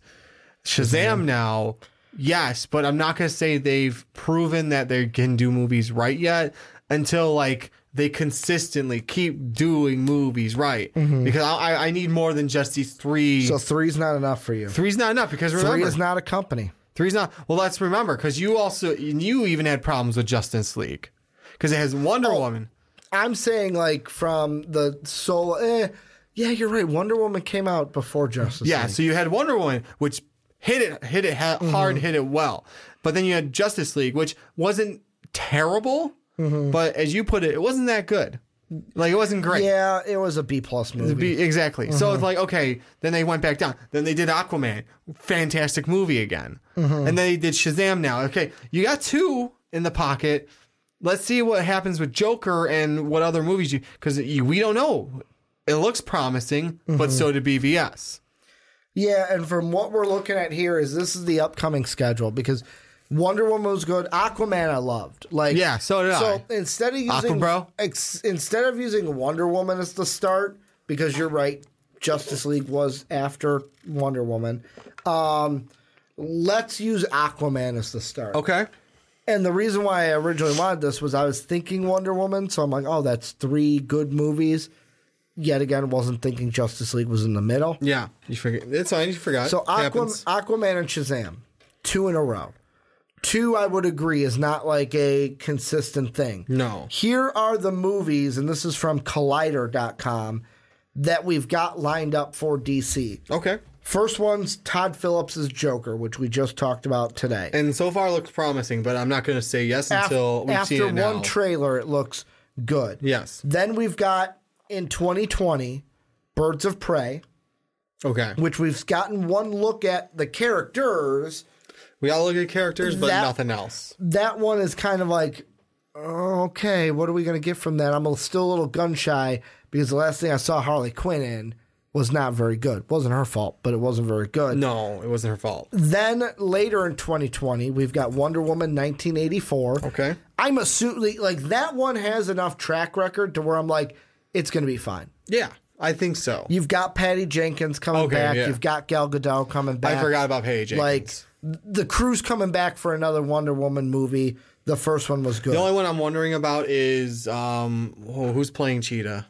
Shazam now. Yes, but I'm not going to say they've proven that they can do movies right yet until like they consistently keep doing movies right. Because I need more than just these three. So 3's not enough for you. 3's not enough because remember, 3 is not a company. 3's not. Well, let's remember because you even had problems with Justice League because it has Wonder Woman. I'm saying like from the solo. Yeah, you're right. Wonder Woman came out before Justice League. Yeah, so you had Wonder Woman, which hit it hard, hit it well. But then you had Justice League, which wasn't terrible, but as you put it, it wasn't that good. Like, it wasn't great. Yeah, it was a B+ movie. Exactly. So it's like, okay, then they went back down. Then they did Aquaman. Fantastic movie again. And then they did Shazam now. Okay, you got 2 in the pocket. Let's see what happens with Joker and what other movies because we don't know. It looks promising, but so did BVS. Yeah, and from what we're looking at here this is the upcoming schedule because Wonder Woman was good. Aquaman I loved. Like, yeah, so did I. So instead of using Wonder Woman as the start, because you're right, Justice League was after Wonder Woman. Let's use Aquaman as the start. Okay. And the reason why I originally wanted this was I was thinking Wonder Woman, so I'm like, oh, that's 3 good movies. Yet again, wasn't thinking Justice League was in the middle. Yeah, you forget. It's fine. You forgot. So Aquaman and Shazam, 2 in a row. 2, I would agree, is not like a consistent thing. No. Here are the movies, and this is from Collider.com, that we've got lined up for DC. Okay. First one's Todd Phillips' Joker, which we just talked about today. And so far looks promising, but I'm not going to say yes until we've seen it now. After one trailer, it looks good. Yes. Then we've got, in 2020, Birds of Prey. Okay. Which we've gotten one look at the characters. We all look at characters, but nothing else. That one is kind of like, okay, what are we going to get from that? I'm still a little gun shy because the last thing I saw Harley Quinn in was not very good. Wasn't her fault, but it wasn't very good. No, it wasn't her fault. Then later in 2020, we've got Wonder Woman 1984. Okay. I'm assuming like that one has enough track record to where I'm like, it's going to be fine. Yeah. I think so. You've got Patty Jenkins coming back. Yeah. You've got Gal Gadot coming back. I forgot about Patty Jenkins. Like, the crew's coming back for another Wonder Woman movie. The first one was good. The only one I'm wondering about is who's playing Cheetah?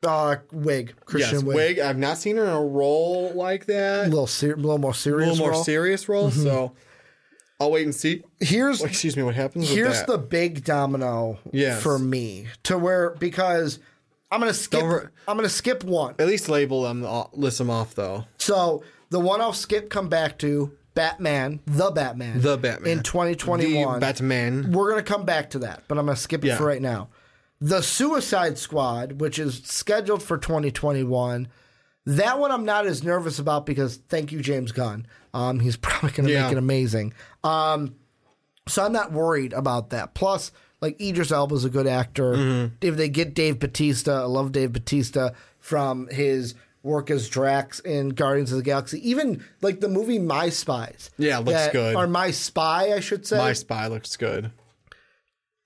Wig. Christian Wiig. Wig. I've not seen her in a role like that. A little more serious role. So I'll wait and see. Excuse me, what happens with that? Here's the big domino for me. To where, because I'm going to skip one. At least label them, list them off though. So the one I'll come back to, The Batman. In 2021. The Batman. We're going to come back to that, but I'm going to skip it for right now. The Suicide Squad, which is scheduled for 2021, that one I'm not as nervous about because thank you, James Gunn. He's probably going to make it amazing. So I'm not worried about that. Plus, like, Idris Elba's a good actor. Mm-hmm. If they get Dave Bautista, I love Dave Bautista from his work as Drax in Guardians of the Galaxy. Even, like, the movie My Spies. Yeah, looks good. Or My Spy, I should say. My Spy looks good.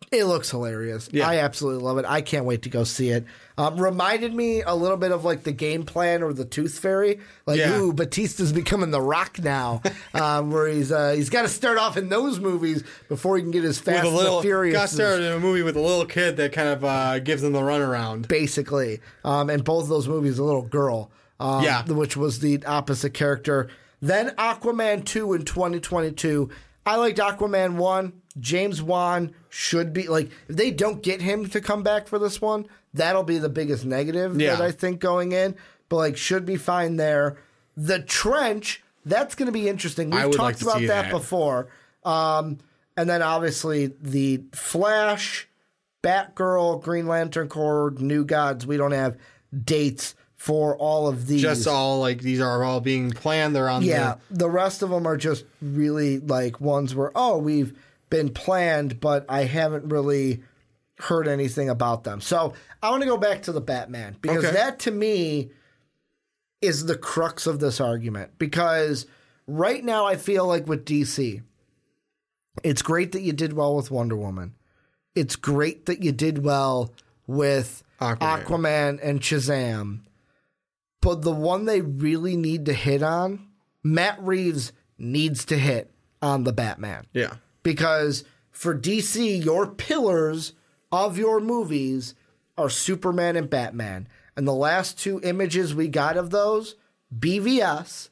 It looks hilarious. Yeah. I absolutely love it. I can't wait to go see it. Reminded me a little bit of like the Game Plan or the Tooth Fairy. Like, ooh, Batista's becoming The Rock now, where he's got to start off in those movies before he can get his Fast and the Furious. Got started in a movie with a little kid that kind of gives him the runaround. Basically. And both of those movies, a little girl, which was the opposite character. Then Aquaman 2 in 2022. I liked Aquaman 1. James Wan should be, like, if they don't get him to come back for this one, that'll be the biggest negative that I think going in. But, like, should be fine there. The Trench, that's going to be interesting. We've talked about that before. And then, obviously, the Flash, Batgirl, Green Lantern Corps, New Gods. We don't have dates for all of these. Just all, like, these are all being planned. They're on the rest of them are just really, like, ones where, we've been planned, but I haven't really heard anything about them. So I want to go back to the Batman, because that, to me, is the crux of this argument. Because right now I feel like with DC, it's great that you did well with Wonder Woman. It's great that you did well with Aquaman and Shazam. But the one they really need to hit on, Matt Reeves needs to hit on the Batman. Yeah. Because for DC, your pillars of your movies are Superman and Batman. And the last two images we got of those, BVS,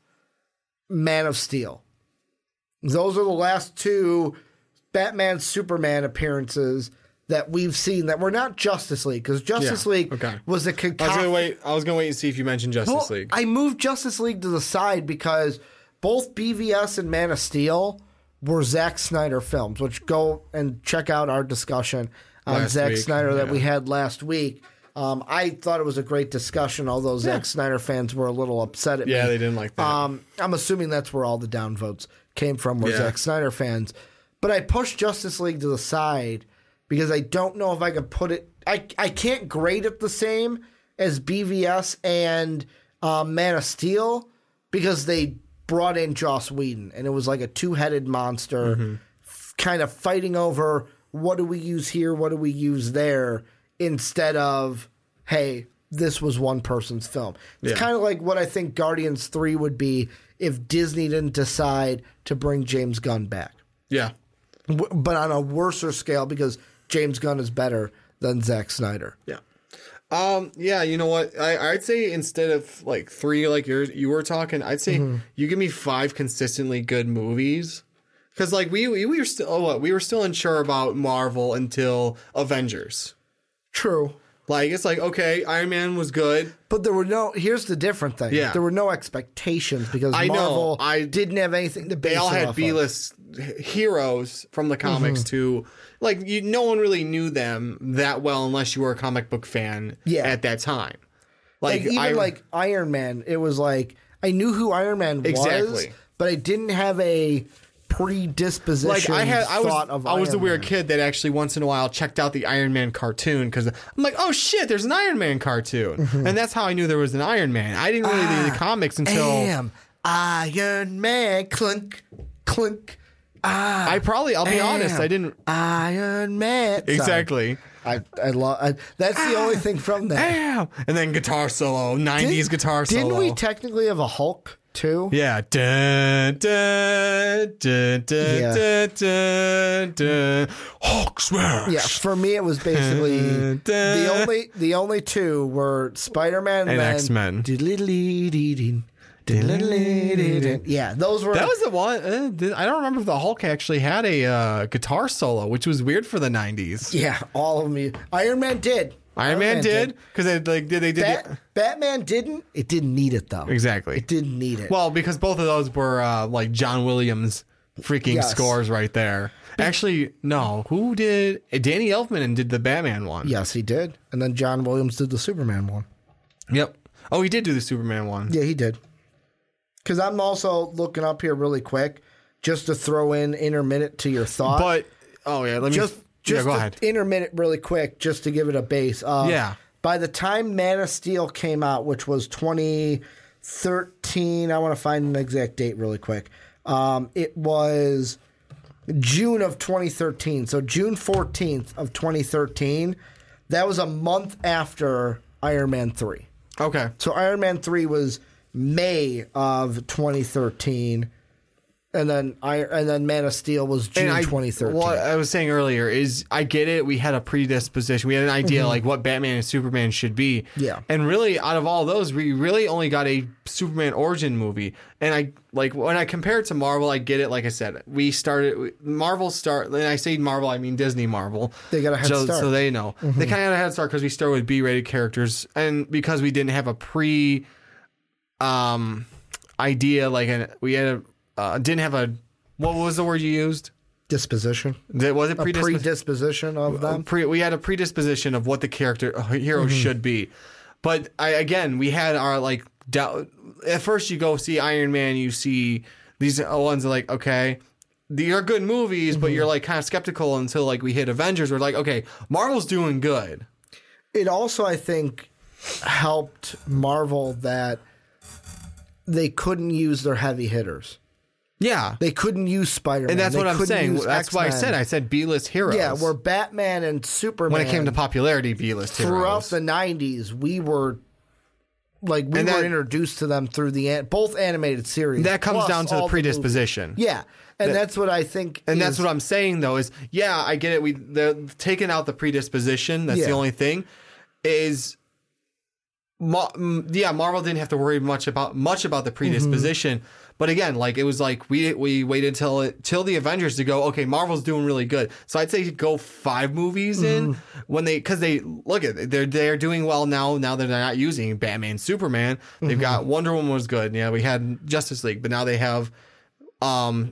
Man of Steel. Those are the last two Batman, Superman appearances that we've seen that were not Justice League. Because Justice League was a concoction. I was going to wait and see if you mentioned Justice League. I moved Justice League to the side because both BVS and Man of Steel were Zack Snyder films, which go and check out our discussion on Zack Snyder that we had last week. I thought it was a great discussion, although Zack Snyder fans were a little upset at me. Yeah, they didn't like that. I'm assuming that's where all the downvotes came from, were Zack Snyder fans. But I pushed Justice League to the side because I don't know if I could put it... I can't grade it the same as BVS and Man of Steel because they brought in Joss Whedon, and it was like a two-headed monster kind of fighting over what do we use here, what do we use there, instead of, hey, this was one person's film. It's kind of like what I think Guardians 3 would be if Disney didn't decide to bring James Gunn back. Yeah. But on a worser scale because James Gunn is better than Zack Snyder. Yeah. Yeah, you know what? I'd say instead of like 3, like you were talking, I'd say you give me 5 consistently good movies. Because like we were still we were still unsure about Marvel until Avengers. True. Like it's like, okay, Iron Man was good, but there were no. Here's the different thing. Yeah. There were no expectations because Marvel didn't have anything to base. They all had B-list heroes from the comics to like no one really knew them that well unless you were a comic book fan at that time. Like even like Iron Man, it was like I knew who Iron Man was, but I didn't have a predisposition. Like I was the weird kid that actually once in a while checked out the Iron Man cartoon because I'm like, oh shit, there's an Iron Man cartoon, and that's how I knew there was an Iron Man. I didn't really read the comics until Iron Man, clunk, clunk. I'll be honest, I didn't. Iron Man. Exactly. I love. That's the only thing from that. And then guitar solo, 90s guitar solo. Didn't we technically have a Hulk too? Yeah. Dun, dun, dun, dun, dun, dun. Hulk smash. Yeah. For me, it was basically the only two were Spider-Man and X-Men. Yeah, those were. That was the one. I don't remember if the Hulk actually had a guitar solo, which was weird for the 90s. Yeah, all of them. Iron Man did. Iron Man did because they did. Batman didn't. It didn't need it though. Exactly. It didn't need it. Well, because both of those were like John Williams freaking scores right there. Actually, no. Who did? Danny Elfman did the Batman one. Yes, he did. And then John Williams did the Superman one. Yep. Oh, he did do the Superman one. Yeah, he did. Because I'm also looking up here really quick just to throw in intermittent to your thought. But, let me... Just go ahead. Intermittent really quick just to give it a base. By the time Man of Steel came out, which was 2013, I want to find an exact date really quick. It was June of 2013. So June 14th of 2013. That was a month after Iron Man 3. Okay. So Iron Man 3 was May of 2013. And then Man of Steel was June 2013. What I was saying earlier is I get it. We had a predisposition. We had an idea like what Batman and Superman should be. Yeah. And really, out of all those, we really only got a Superman origin movie. And when I compare it to Marvel, I get it. Like I said, Marvel start. And I say Marvel, I mean Disney Marvel. They got a head start. So they know. They kind of had a head start because we started with B-rated characters. And because we didn't have a idea, didn't have a, what was the word you used? Disposition. Was it predisposition of them? We had a predisposition of what the hero should be. But we had our doubt. At first you go see Iron Man, you see these ones are like, okay, these are good movies, but you're kind of skeptical until we hit Avengers. We're like, okay, Marvel's doing good. It also, I think, helped Marvel that they couldn't use their heavy hitters. Yeah. They couldn't use Spider-Man. And that's what I'm saying. That's X-Men. why I said B-list heroes. Yeah, where Batman and Superman... When it came to popularity, B-list heroes. Throughout the 90s, we were introduced to them through both animated series. That comes down to the predisposition. Yeah. And that's what I think. And that's what I'm saying, though, is, yeah, I get it. They're taking out the predisposition. That's the only thing. Marvel didn't have to worry much about the predisposition. But again, it was we waited till the Avengers to go, okay, Marvel's doing really good. So I'd say go 5 movies in because they're doing well now that they're not using Batman, Superman. They've got Wonder Woman was good. Yeah, we had Justice League, but now they have Aquaman,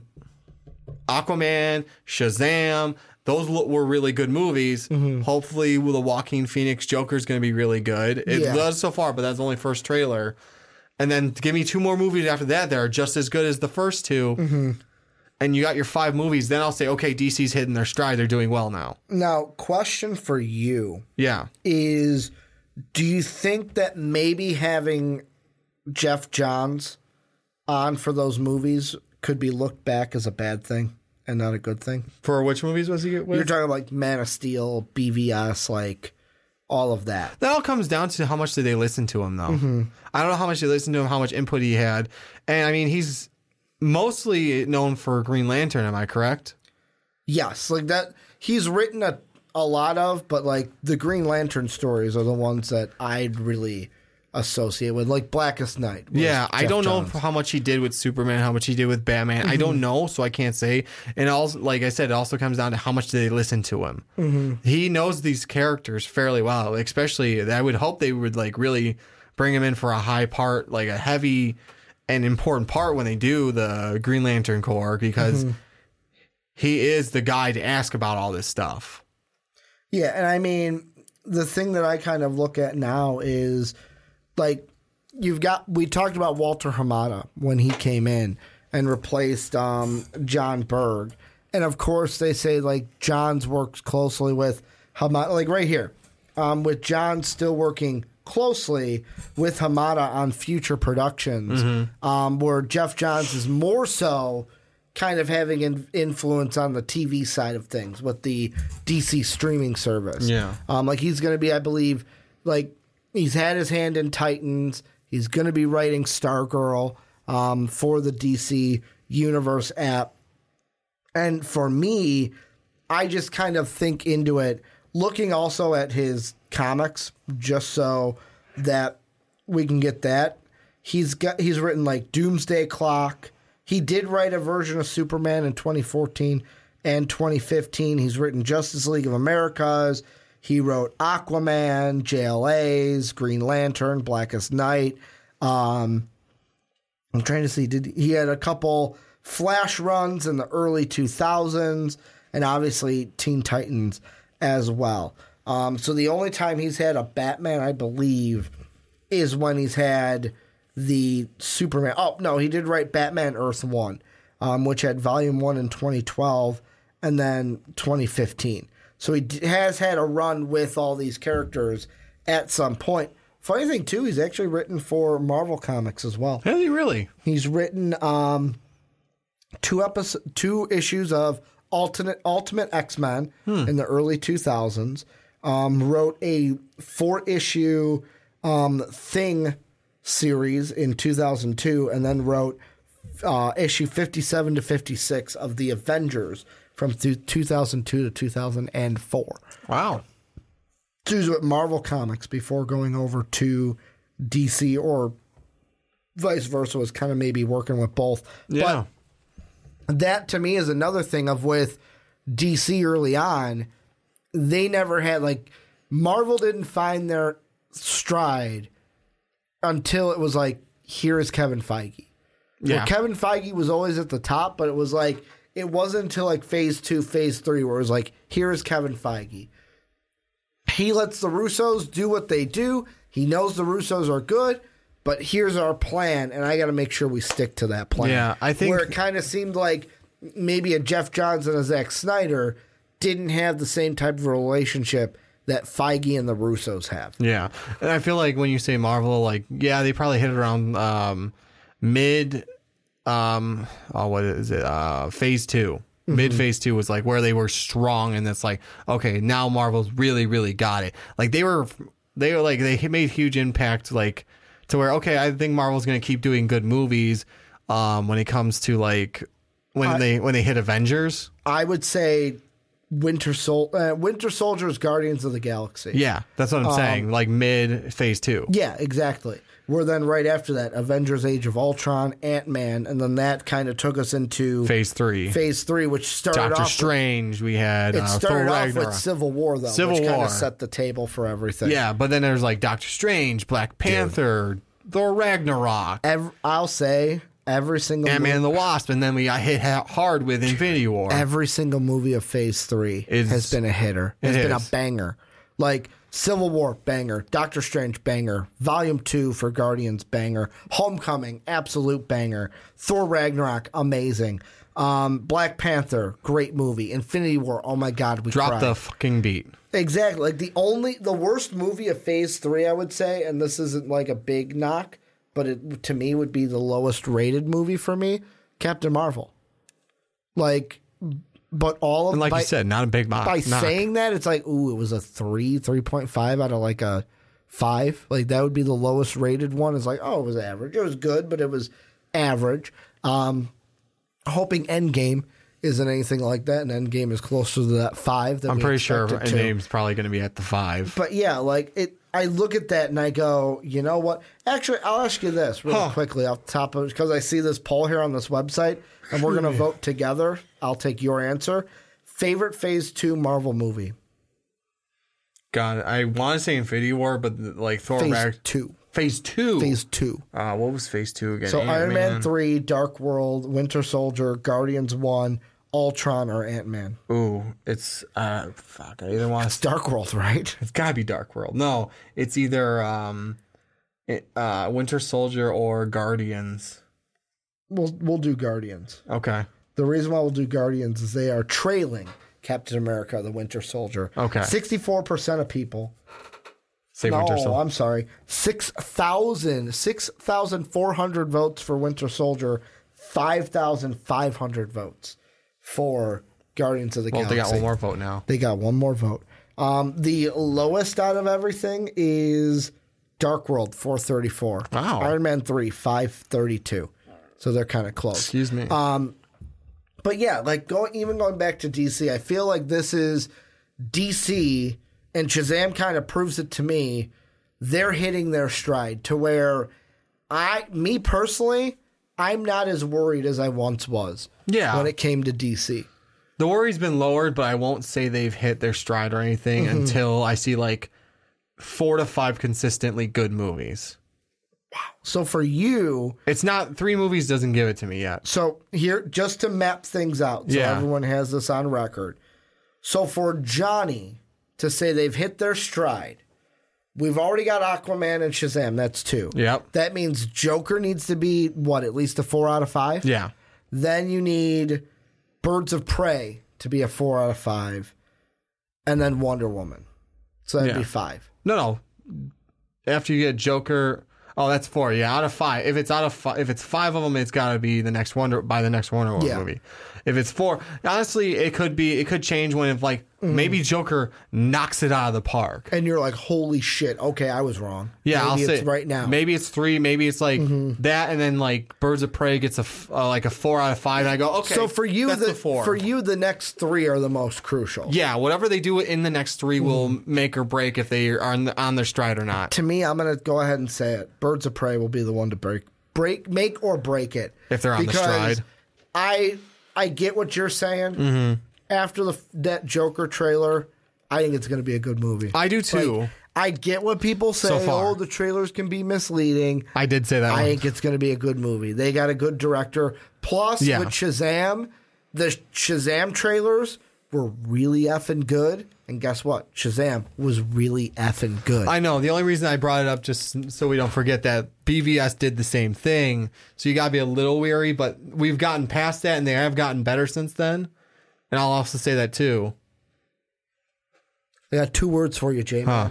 Shazam. Those were really good movies. Hopefully, the Joaquin Phoenix Joker is going to be really good. It does so far, but that's only first trailer. And then give me 2 more movies after that that are just as good as the first 2. And you got your 5 movies. Then I'll say, okay, DC's hitting their stride. They're doing well now. Now, question for you. Yeah. Is, do you think that maybe having Jeff Johns on for those movies could be looked back as a bad thing and not a good thing? For which movies was he with? You're talking Man of Steel, BVS, all of that. That all comes down to how much did they listen to him, though. I don't know how much they listened to him, how much input he had. And, I mean, he's mostly known for Green Lantern, am I correct? Yes. That he's written a lot of, but, the Green Lantern stories are the ones that I'd really associate with, Blackest Night. Yeah, I don't know how much he did with Superman, how much he did with Batman. I don't know, so I can't say. And also, like I said, it also comes down to how much do they listen to him. He knows these characters fairly well, especially, I would hope they would really bring him in for a high part, a heavy and important part when they do the Green Lantern Corps, because he is the guy to ask about all this stuff. Yeah, and I mean, the thing that I kind of look at now is, we talked about Walter Hamada when he came in and replaced John Berg. And of course, they say Johns works closely with Hamada, right here, with John still working closely with Hamada on future productions, where Jeff Johns is more so kind of having an influence on the TV side of things with the DC streaming service. Yeah. He's going to be, I believe, he's had his hand in Titans. He's going to be writing Stargirl for the DC Universe app. And for me, I just kind of think into it, looking also at his comics, just so that we can get that. He's written Doomsday Clock. He did write a version of Superman in 2014 and 2015. He's written Justice League of Americas. He wrote Aquaman, JLA's, Green Lantern, Blackest Night. I'm trying to see. He had a couple Flash runs in the early 2000s, and obviously Teen Titans as well. So the only time he's had a Batman, I believe, is when he's had the Superman. Oh, no, he did write Batman Earth 1, which had Volume 1 in 2012 and then 2015. So he has had a run with all these characters at some point. Funny thing, too, he's actually written for Marvel Comics as well. Has he really? He's written 2 issues of Ultimate X-Men in the early 2000s. Wrote a 4-issue Thing series in 2002, and then wrote issue 57 to 56 of the Avengers from 2002 to 2004. Wow. So he was with Marvel Comics before going over to DC, or vice versa, was kind of maybe working with both. Yeah. But that to me is another thing of with DC early on, they never had, like, Marvel didn't find their stride until it was like, here is Kevin Feige. Yeah. Well, Kevin Feige was always at the top, but it was like, it wasn't until like phase 2, phase 3 where it was like, here is Kevin Feige. He lets the Russos do what they do. He knows the Russos are good, but here's our plan, and I got to make sure we stick to that plan. Yeah, I think... Where it kind of seemed like maybe a Jeff Johns and a Zack Snyder didn't have the same type of relationship that Feige and the Russos have. Yeah. And I feel like when you say Marvel, like, yeah, they probably hit it around mid... what is it? Phase 2. Mm-hmm. Mid phase 2 was like where they were strong, and it's like, okay, now Marvel's really, really got it. Like they made huge impact, like to where, okay, I think Marvel's gonna keep doing good movies. When it comes to like when they hit Avengers, I would say Winter Soldier's Guardians of the Galaxy. Yeah, that's what I'm saying. Like mid phase 2. Yeah, exactly. We're then right after that, Avengers Age of Ultron, Ant-Man, and then that kind of took us into phase 3. Phase 3, which started off Doctor Strange. We had it started off with Civil War, though, which kind of set the table for everything. Yeah, but then there's like Doctor Strange, Black Panther, Thor Ragnarok. I'll say every single Ant-Man and the Wasp, and then we got hit hard with Infinity War. Every single movie of Phase 3 has been a hitter. Has been a banger. Like Civil War, banger. Doctor Strange, banger. Volume 2 for Guardians, banger. Homecoming, absolute banger. Thor Ragnarok, amazing. Black Panther, great movie. Infinity War, oh my God, we dropped cried. the fucking beat. Exactly. Like the worst movie of Phase 3, I would say, and this isn't like a big knock, but it to me would be the lowest rated movie for me, Captain Marvel. Like, but all of, and like you said, not a big knock. By saying that, it's like, ooh, it was a 3.5 out of like a 5. Like that would be the lowest rated one. It's like, oh, it was average. It was good, but it was average. Hoping Endgame isn't anything like that, and Endgame is closer to that 5. I'm pretty sure Endgame's probably going to be at the 5. But yeah, like it. I look at that and I go, you know what? Actually, I'll ask you this really quickly off the top of it, because I see this poll here on this website, and we're going to vote together. I'll take your answer. Favorite Phase 2 Marvel movie? God, I want to say Infinity War, but like Thor Phase 2. Phase 2? Phase 2. What was Phase 2 again? So Iron Man 3, Dark World, Winter Soldier, Guardians 1, Ultron, or Ant-Man? Ooh, it's fuck. I either want. It's Dark World, right? It's gotta be Dark World. No, it's either Winter Soldier or Guardians. We'll do Guardians. Okay. The reason why we'll do Guardians is they are trailing Captain America: The Winter Soldier. Okay. 64% of people. Say Winter Soldier. I'm sorry. 6,400 votes for Winter Soldier. 5,500 votes for Guardians of the Galaxy. They got one more vote now. They got one more vote. The lowest out of everything is Dark World, 434. Wow. Iron Man 3, 532. So they're kind of close. Excuse me. But yeah, like going back to DC, I feel like this is DC, and Shazam kind of proves it to me. They're hitting their stride to where me personally, I'm not as worried as I once was. Yeah. When it came to DC. The worry's been lowered, but I won't say they've hit their stride or anything until I see like 4 to 5 consistently good movies. Wow. So for you, it's not 3 movies doesn't give it to me yet. So here, just to map things out, so everyone has this on record. So for Johnny to say they've hit their stride, we've already got Aquaman and Shazam. That's 2. Yep. That means Joker needs to be, at least a 4 out of 5? Yeah. Then you need Birds of Prey to be a 4 out of 5. And then Wonder Woman. So that'd be 5. No. After you get Joker... Oh, that's 4. Yeah, out of 5. If it's if it's 5 of them, it's got to be the next Wonder Woman movie. If it's 4, honestly, it could change when maybe Joker knocks it out of the park. And you're like, holy shit. Okay, I was wrong. Yeah, maybe I'll say it's right now. Maybe it's 3. Maybe it's that, and then Birds of Prey gets a 4 out of 5. And I go, okay. So for you, that's the 4. For you, the next 3 are the most crucial. Yeah, whatever they do in the next 3 will make or break if they are on their stride or not. To me, I'm going to go ahead and say it. Birds of Prey will be the one to make or break it. If they're on the stride. I get what you're saying. After that Joker trailer, I think it's going to be a good movie. I do too. I get what people say. So far. Oh, the trailers can be misleading. I did say that. I think it's going to be a good movie. They got a good director. Plus, with Shazam, the Shazam trailers were really effing good. And guess what? Shazam was really effing good. I know. The only reason I brought it up just so we don't forget that BVS did the same thing. So you got to be a little wary, but we've gotten past that and they have gotten better since then. And I'll also say that too. I got 2 words for you, Jamie. Huh.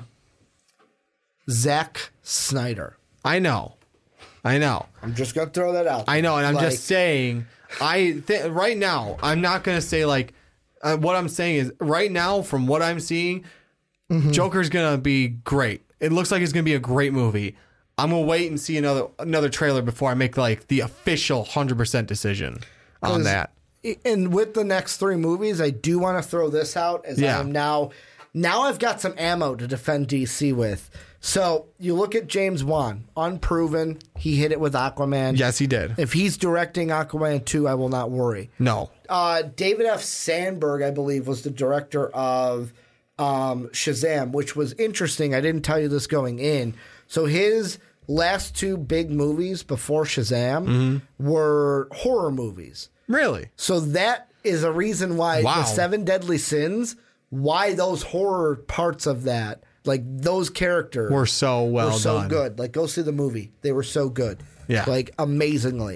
Zack Snyder. I know. I'm just going to throw that out there. I know. And I'm just saying, right now, I'm not going to say what I'm saying is right now, from what I'm seeing, Joker's going to be great. It looks like it's going to be a great movie. I'm going to wait and see another trailer before I make the official 100% decision on that. And with the next 3 movies, I do want to throw this out as I am now I've got some ammo to defend DC with. So you look at James Wan, unproven. He hit it with Aquaman. Yes, he did. If he's directing Aquaman 2, I will not worry. No. David F. Sandberg, I believe, was the director of Shazam, which was interesting. I didn't tell you this going in. So his last 2 big movies before Shazam were horror movies. Really? So that is a reason why the 7 Deadly Sins, why those horror parts of that, those characters were so done. So good. Go see the movie. They were so good. Yeah. Amazingly.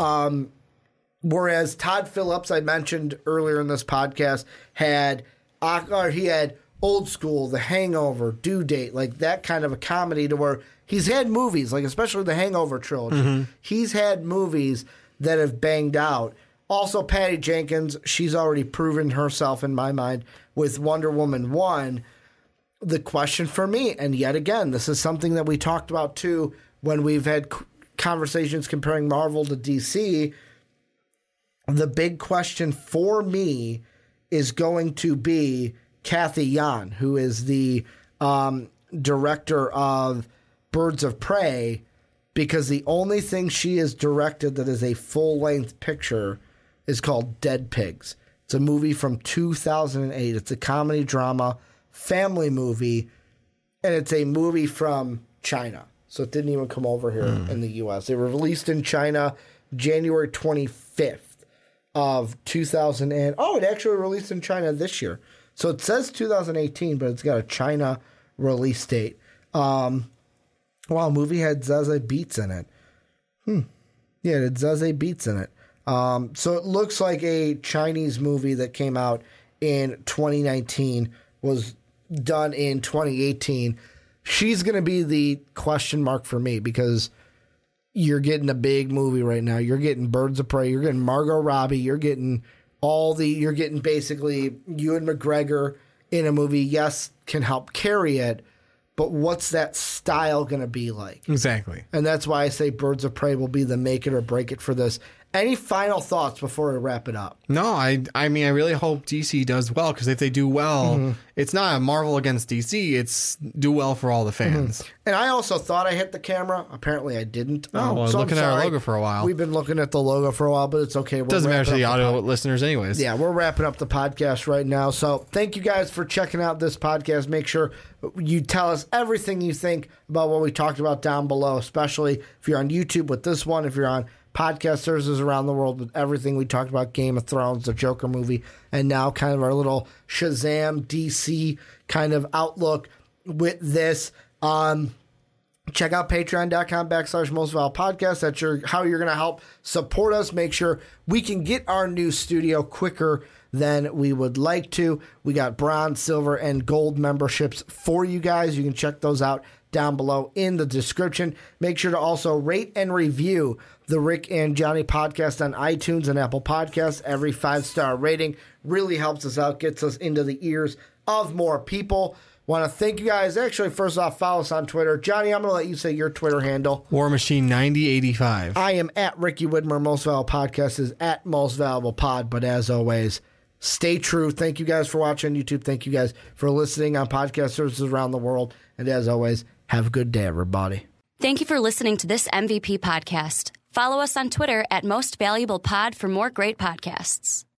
Whereas Todd Phillips, I mentioned earlier in this podcast, he had Old School, The Hangover, Due Date, that kind of a comedy to where he's had movies, especially the Hangover trilogy. He's had movies that have banged out. Also, Patty Jenkins, she's already proven herself in my mind with Wonder Woman 1. The question for me, and yet again, this is something that we talked about too when we've had conversations comparing Marvel to DC. The big question for me is going to be Kathy Yan, who is the director of Birds of Prey, because the only thing she has directed that is a full-length picture is called Dead Pigs. It's a movie from 2008. It's a comedy drama, family movie, and it's a movie from China. So it didn't even come over here in the U.S. They were released in China January 25th of 2000. It actually released in China this year. So it says 2018, but it's got a China release date. Movie had Zazie Beetz in it. Yeah, it had Zazie Beetz in it. So it looks like a Chinese movie that came out in 2019, was done in 2018. She's going to be the question mark for me because you're getting a big movie right now. You're getting Birds of Prey. You're getting Margot Robbie. You're getting basically Ewan McGregor in a movie. Yes, can help carry it, but what's that style going to be like? Exactly. And that's why I say Birds of Prey will be the make it or break it for this. Any final thoughts before we wrap it up? No, I mean, I really hope DC does well, because if they do well, it's not a Marvel against DC. It's do well for all the fans. And I also thought I hit the camera. Apparently, I didn't. Looking at our logo for a while. We've been looking at the logo for a while, but it's okay. Doesn't matter to the audio listeners anyways. Yeah, we're wrapping up the podcast right now. So thank you guys for checking out this podcast. Make sure you tell us everything you think about what we talked about down below, especially if you're on YouTube with this one, if you're on podcast services around the world with everything we talked about, Game of Thrones, the Joker movie, and now kind of our little Shazam DC kind of outlook with this. Check out patreon.com/mostvaluable-podcast. That's how you're going to help support us. Make sure we can get our new studio quicker than we would like to. We got bronze, silver, and gold memberships for you guys. You can check those out down below in the description. Make sure to also rate and review the Rick and Johnny podcast on iTunes and Apple Podcasts. Every 5-star rating really helps us out, gets us into the ears of more people. Want to thank you guys. Actually, first off, follow us on Twitter. Johnny, I'm going to let you say your Twitter handle. War Machine 9085. I am at Ricky Widmer. Most Valuable Podcast is at Most Valuable Pod. But as always, stay true. Thank you guys for watching on YouTube. Thank you guys for listening on podcast services around the world. And as always, have a good day, everybody. Thank you for listening to this MVP podcast. Follow us on Twitter at Most Valuable Pod for more great podcasts.